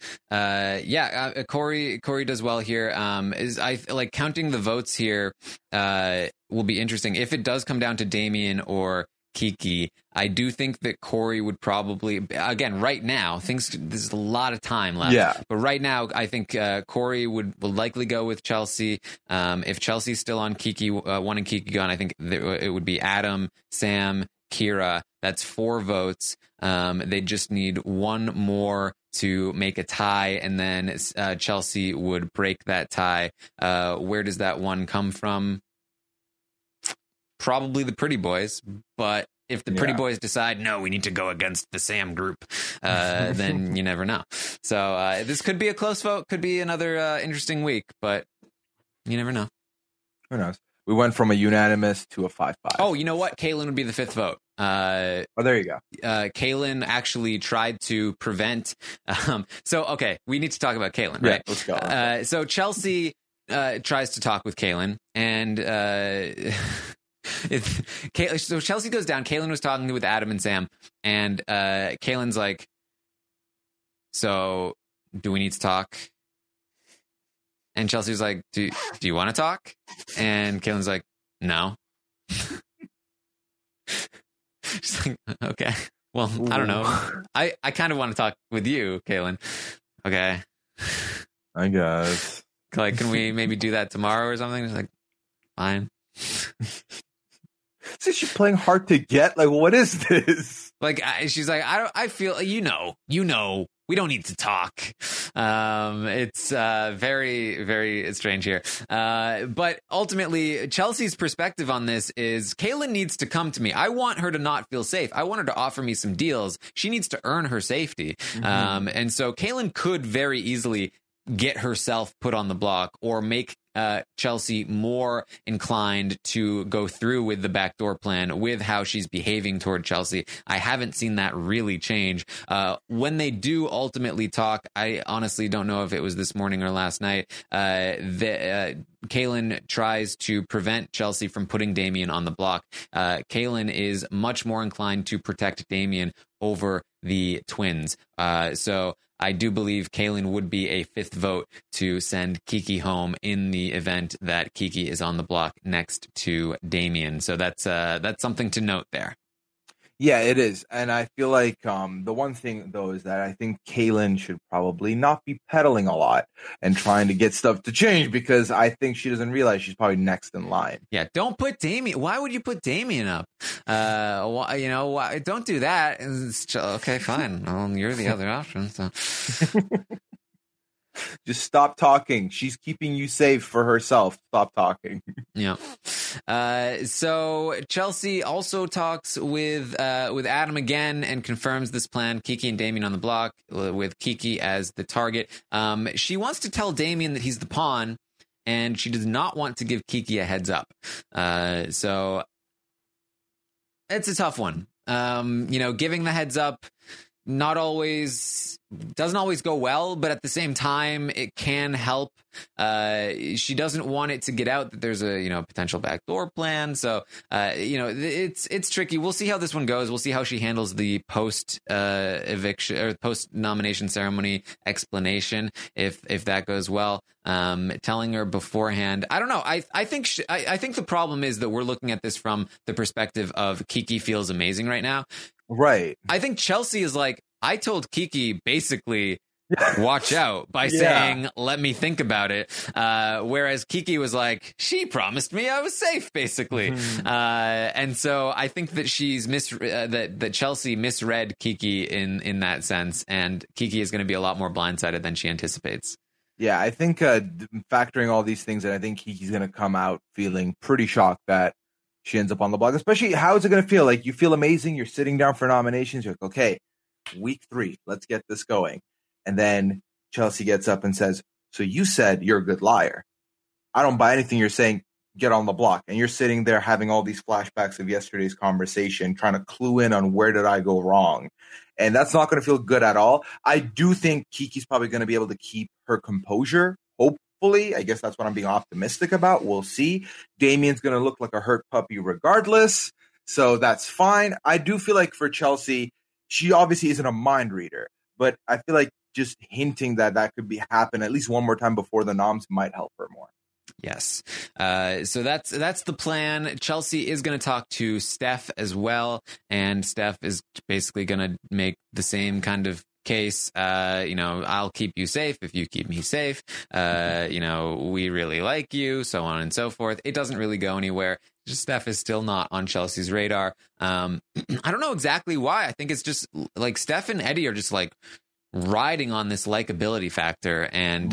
Corey. Corey does well here. I like counting the votes here. Will be interesting if it does come down to Damian or Kiki. I do think that Corey would probably, again, right now, there's a lot of time left. Yeah. But right now, I think Corey will likely go with Chelsea. If Chelsea's still on Kiki, one and Kiki gone, I think it would be Adam, Sam, Kira. That's 4 votes. They just need one more to make a tie, and then Chelsea would break that tie. Where does that one come from? Probably the pretty boys, but if the pretty boys decide, no, we need to go against the Sam group, then you never know. So this could be a close vote, could be another interesting week, but you never know. Who knows? We went from a unanimous to a 5-5. Oh, you know what? Kaylin would be the 5th vote. There you go. Kaylin actually tried to prevent. Okay, we need to talk about Kaylin, right? Yeah, let's go. So Chelsea tries to talk with Kaylin, and so Chelsea goes down. Kaylin was talking with Adam and Sam, and Kaylin's like, "So, do we need to talk?" And Chelsea was like, "Do you want to talk?" And Kaylin's like, "No." She's like, "Okay, well, I don't know. I kind of want to talk with you, Kaylin." Okay, I guess. Like, can we maybe do that tomorrow or something? She's like, fine. So she's playing hard to get. Like, what is this? Like, she's like, I feel, you know, we don't need to talk. It's very, very strange here. But ultimately, Chelsea's perspective on this is Kaylin needs to come to me. I want her to not feel safe. I want her to offer me some deals. She needs to earn her safety. And so Kaylin could very easily get herself put on the block or make Chelsea more inclined to go through with the backdoor plan with how she's behaving toward Chelsea. I haven't seen that really change. When they do ultimately talk, I honestly don't know if it was this morning or last night. Kaylin tries to prevent Chelsea from putting Damian on the block. Kaylin is much more inclined to protect Damian over the twins. So I do believe Kaylin would be a fifth vote to send Kiki home in the event that Kiki is on the block next to Damian. So that's something to note there. Yeah, it is. And I feel like the one thing, though, is that I think Kaylin should probably not be peddling a lot and trying to get stuff to change, because I think she doesn't realize she's probably next in line. Yeah, don't put Damian. Why would you put Damian up? Why, don't do that. Okay, fine. Well, you're the other option. So. Just stop talking. She's keeping you safe for herself. Stop talking. Yeah. So Chelsea also talks with Adam again and confirms this plan. Kiki and Damian on the block with Kiki as the target. She wants to tell Damian that he's the pawn, and she does not want to give Kiki a heads up. So it's a tough one. Giving the heads up doesn't always go well, but at the same time, it can help. She doesn't want it to get out that there's a potential backdoor plan. So it's tricky. We'll see how this one goes. We'll see how she handles the post eviction or post nomination ceremony explanation if that goes well. Telling her beforehand, I don't know. I think the problem is that we're looking at this from the perspective of Kiki feels amazing right now. Right. I think Chelsea is like, I told Kiki basically watch out by saying, let me think about it. Whereas Kiki was like, she promised me I was safe, basically. And so I think that she's that Chelsea misread Kiki in that sense. And Kiki is going to be a lot more blindsided than she anticipates. Yeah, I think factoring all these things, and I think Kiki's going to come out feeling pretty shocked that she ends up on the block. Especially, how is it going to feel? Like, you feel amazing. You're sitting down for nominations. You're like, okay, week 3, let's get this going. And then Chelsea gets up and says, so you said you're a good liar. I don't buy anything you're saying. Get on the block. And you're sitting there having all these flashbacks of yesterday's conversation, trying to clue in on where did I go wrong. And that's not going to feel good at all. I do think Kiki's probably going to be able to keep her composure. Hopefully. I guess that's what I'm being optimistic about. We'll see. Damian's going to look like a hurt puppy regardless. So that's fine. I do feel like for Chelsea, she obviously isn't a mind reader, but I feel like just hinting that could happen at least one more time before the noms might help her more. Yes. So that's the plan. Chelsea is going to talk to Steph as well, and Steph is basically going to make the same kind of case. I'll keep you safe if you keep me safe. We really like you, so on and so forth. It doesn't really go anywhere. Just Steph is still not on Chelsea's radar. I don't know exactly why. I think it's just like Steph and Eddie are just like riding on this likability factor, and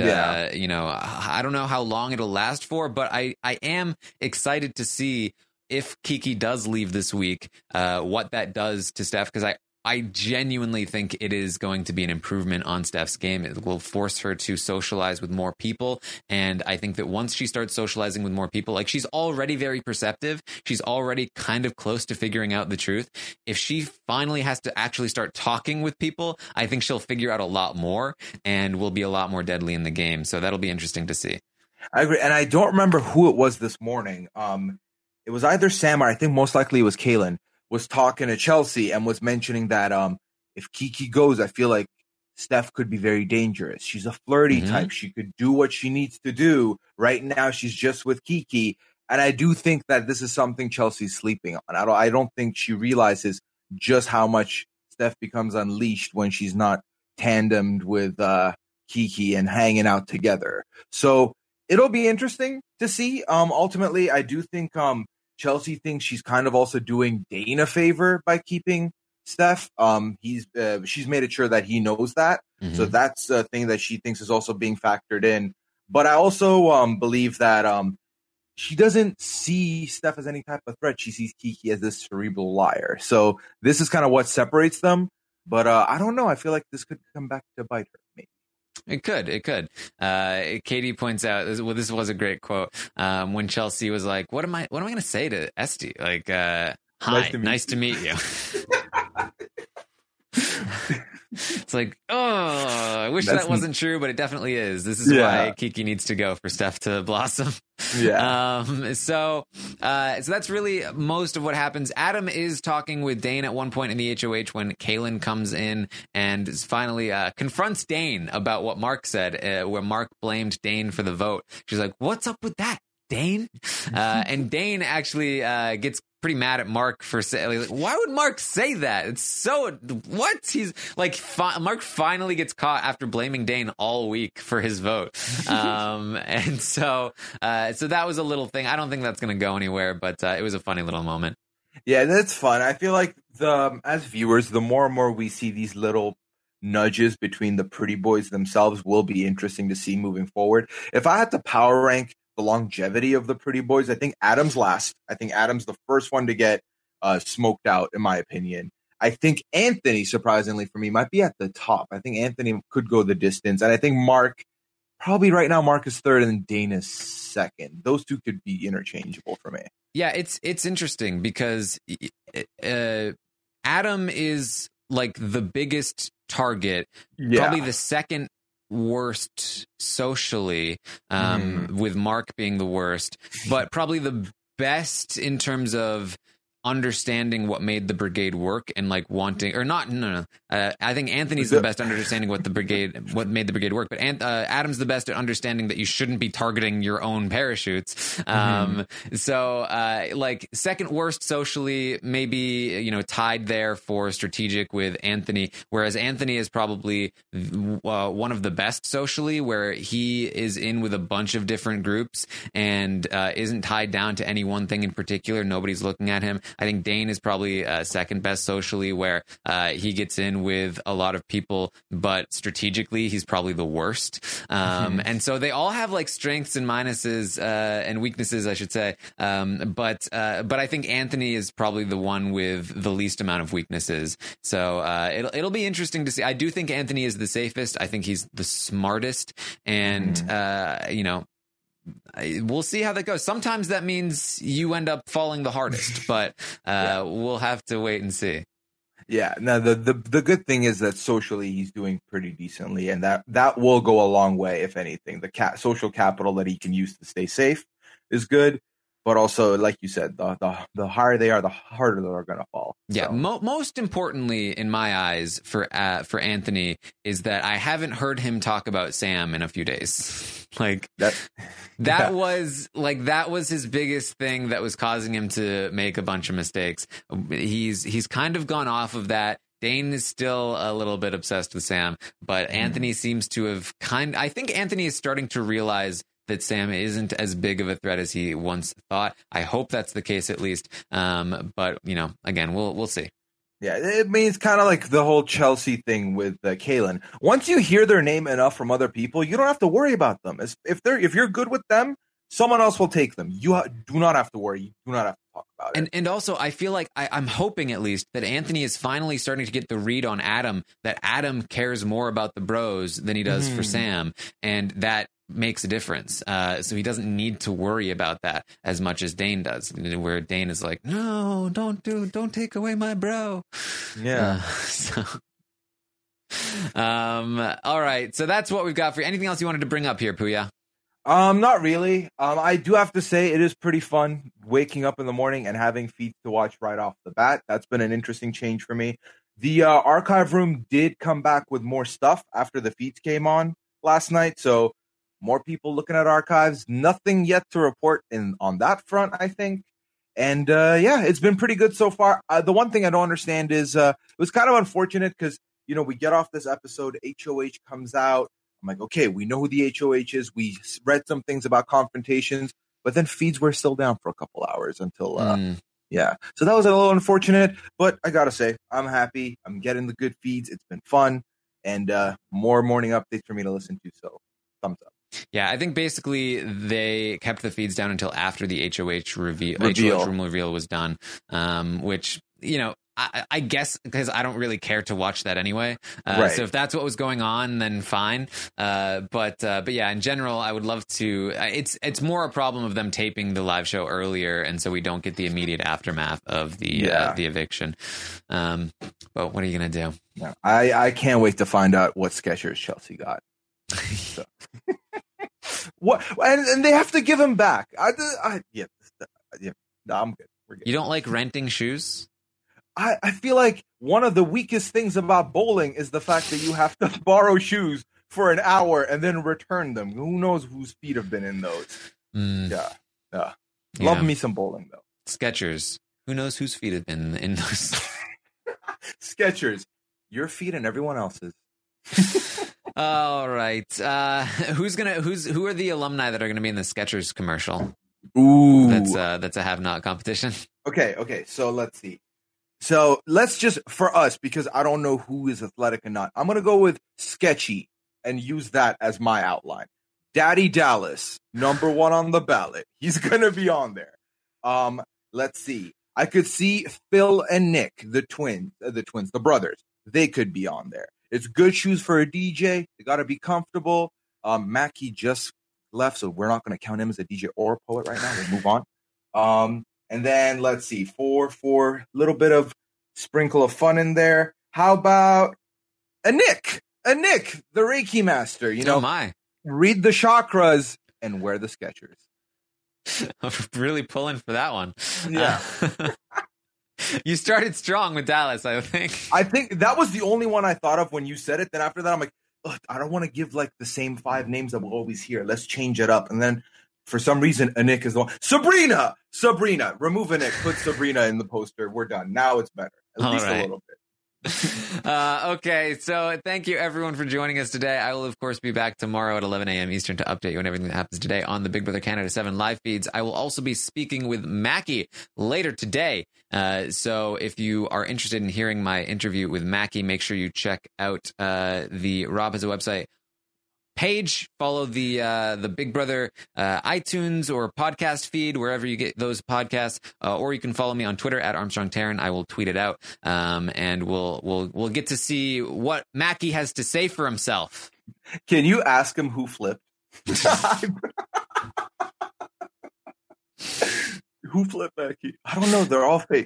I don't know how long it'll last for, but I am excited to see if Kiki does leave this week, what that does to Steph, because I genuinely think it is going to be an improvement on Steph's game. It will force her to socialize with more people. And I think that once she starts socializing with more people, like, she's already very perceptive. She's already kind of close to figuring out the truth. If she finally has to actually start talking with people, I think she'll figure out a lot more and will be a lot more deadly in the game. So that'll be interesting to see. I agree. And I don't remember who it was this morning. It was either Sam or I think most likely it was Kaylin, was talking to Chelsea and was mentioning that if Kiki goes, I feel like Steph could be very dangerous. She's a flirty type. She could do what she needs to do. Right now, she's just with Kiki. And I do think that this is something Chelsea's sleeping on. I don't think she realizes just how much Steph becomes unleashed when she's not tandemed with Kiki and hanging out together. So it'll be interesting to see. Ultimately, I do think Chelsea thinks she's kind of also doing Dane a favor by keeping Steph. She's made it sure that he knows that. Mm-hmm. So that's a thing that she thinks is also being factored in. But I also believe that she doesn't see Steph as any type of threat. She sees Kiki as this cerebral liar. So this is kind of what separates them. But I don't know. I feel like this could come back to bite her, maybe. It could. Katie points out, this was a great quote. When Chelsea was like, what am I going to say to Esty? Like, hi, nice to meet you. It's like, I wish that wasn't true, but it definitely is. This is why Kiki needs to go for Steph to blossom. Yeah. So that's really most of what happens. Adam is talking with Dane at one point in the HOH when Kaylin comes in and finally confronts Dane about what Mark said, where Mark blamed Dane for the vote. She's like, what's up with that, Dane? And Dane actually gets pretty mad at Mark for saying, like, why would Mark say that? It's so, what? He's like, Mark finally gets caught after blaming Dane all week for his vote. And so that was a little thing. I don't think that's going to go anywhere, but it was a funny little moment. Yeah, that's fun. I feel like as viewers, the more and more we see these little nudges between the pretty boys themselves will be interesting to see moving forward. If I had to power rank the longevity of the pretty boys, I think Adam's last. I think Adam's the first one to get smoked out, in my opinion. I think Anthony, surprisingly for me, might be at the top. I think Anthony could go the distance. And I think Mark, probably right now, Mark is third and Dane is second. Those two could be interchangeable for me. Yeah, it's interesting because Adam is like the biggest target, probably the second worst socially, with Mark being the worst, but probably the best in terms of understanding what made the brigade work and like wanting or not. No. I think Anthony's the best understanding what made the brigade work, but Adam's the best at understanding that you shouldn't be targeting your own parachutes. So like second worst socially, maybe, tied there for strategic with Anthony, whereas Anthony is probably one of the best socially, where he is in with a bunch of different groups and isn't tied down to any one thing in particular. Nobody's looking at him. I think Dane is probably second best socially, where he gets in with a lot of people, but strategically he's probably the worst. And so they all have like strengths and minuses and weaknesses, I should say. But I think Anthony is probably the one with the least amount of weaknesses. So it'll be interesting to see. I do think Anthony is the safest. I think he's the smartest, and we'll see how that goes. Sometimes that means you end up falling the hardest, but we'll have to wait and see. Yeah. Now the good thing is that socially he's doing pretty decently, and that will go a long way. If anything, the social capital that he can use to stay safe is good. But also, like you said, the higher they are, the harder they're going to fall. Yeah. So. Most importantly, in my eyes, for Anthony, is that I haven't heard him talk about Sam in a few days. Like that was his biggest thing that was causing him to make a bunch of mistakes. He's kind of gone off of that. Dane is still a little bit obsessed with Sam, but Anthony seems to have I think Anthony is starting to realize that Sam isn't as big of a threat as he once thought. I hope that's the case at least. But again, we'll see. Yeah, it means kind of like the whole Chelsea thing with Kaylin. Once you hear their name enough from other people, you don't have to worry about them. If you're good with them, someone else will take them. You do not have to worry. You do not have to talk about it. And also, I feel like I'm hoping at least that Anthony is finally starting to get the read on Adam, that Adam cares more about the bros than he does for Sam, and that makes a difference. So he doesn't need to worry about that as much as Dane does, where Dane is like, no, don't take away my bro. Yeah. All right. So that's what we've got for you. Anything else you wanted to bring up here, Puya? Not really. I do have to say it is pretty fun waking up in the morning and having feeds to watch right off the bat. That's been an interesting change for me. The archive room did come back with more stuff after the feeds came on last night, so more people looking at archives. Nothing yet to report on that front, I think. And it's been pretty good so far. The one thing I don't understand is it was kind of unfortunate because, we get off this episode, HOH comes out. I'm like, okay, we know who the HOH is. We read some things about confrontations, but then feeds were still down for a couple hours until, Yeah. So that was a little unfortunate, but I got to say, I'm happy. I'm getting the good feeds. It's been fun and more morning updates for me to listen to. So thumbs up. Yeah, I think basically they kept the feeds down until after the HOH room reveal was done, which, you know, I guess because I don't really care to watch that anyway. Right. So if that's what was going on, then fine. But yeah, in general, I would love to. It's more a problem of them taping the live show earlier, and so we don't get the immediate aftermath of the eviction. But what are you gonna do? Yeah. I can't wait to find out what Skechers Chelsea got. So. What and they have to give him back. No, I'm good. We're good. You don't like renting shoes? I feel like one of the weakest things about bowling is the fact that you have to borrow shoes for an hour and then return them. Who knows whose feet have been in those? Yeah. Love me some bowling though. Skechers. Who knows whose feet have been in those? Skechers. Your feet and everyone else's. All right. Who are the alumni that are gonna be in the Skechers commercial? Ooh. That's a have not competition. Okay. So let's see. So let's just, for us, because I don't know who is athletic or not, I'm going to go with Sketchy and use that as my outline. Daddy Dallas, number 1 on the ballot. He's going to be on there. Let's see. I could see Phil and Nick, the brothers. They could be on there. It's good shoes for a DJ. They got to be comfortable. Mackie just left, so we're not going to count him as a DJ or a poet right now. We'll move on. And then let's see, for a little bit of sprinkle of fun in there. How about a Nick, the Reiki master? You know, read the chakras and wear the Skechers. I'm really pulling for that one. Yeah. You started strong with Dallas, I think. I think that was the only one I thought of when you said it. Then after that, I'm like, ugh, I don't want to give like the same 5 names that we'll always hear. Let's change it up. And then for some reason, Anik is the one. Sabrina. Remove Anik. Put Sabrina in the poster. We're done. Now it's better. At least a little bit. Okay, so thank you everyone for joining us today. I will, of course, be back tomorrow at 11 a.m. Eastern to update you on everything that happens today on the Big Brother Canada 7 live feeds. I will also be speaking with Mackie later today. So if you are interested in hearing my interview with Mackie, make sure you check out the Rob Has a Website page. Follow the Big Brother iTunes or podcast feed wherever you get those podcasts, or you can follow me on Twitter at Armstrong Taran. I will tweet it out, and we'll get to see what Mackie has to say for himself. Can you ask him who flipped? Who flipped Mackie? I don't know. They're all fake.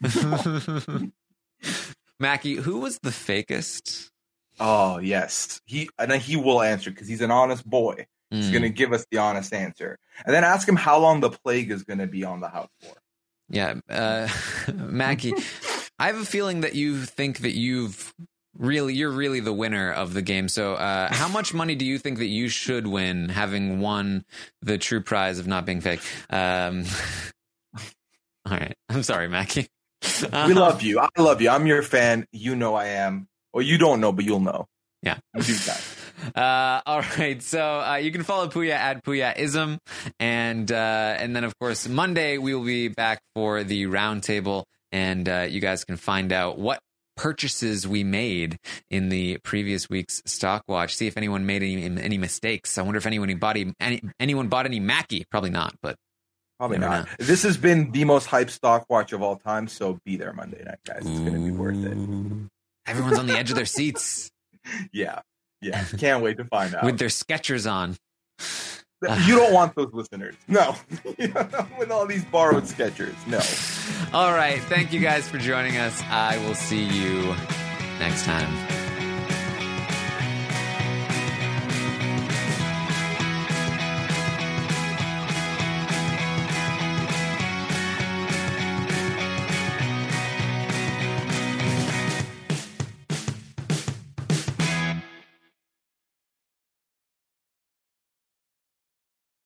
Mackie, who was the fakest? Oh, yes. He will answer because he's an honest boy. He's going to give us the honest answer. And then ask him how long the plague is going to be on the house for. Yeah. Mackie, I have a feeling that you think that you're really the winner of the game. So how much money do you think that you should win having won the true prize of not being fake? All right. I'm sorry, Mackie. We love you. I love you. I'm your fan. You know I am. Well, you don't know, but you'll know. Yeah. Do that. All right. So you can follow Puya at Puyaism. And then, of course, Monday we will be back for the roundtable. And you guys can find out what purchases we made in the previous week's stock watch. See if anyone made any mistakes. I wonder if anyone bought any Mackie. Probably not, but probably not. Know. This has been the most hyped stock watch of all time. So be there Monday night, guys. It's going to be worth it. Everyone's on the edge of their seats. Yeah. Can't wait to find out. With their Skechers on. You don't want those listeners. No. With all these borrowed Skechers. No. All right. Thank you guys for joining us. I will see you next time.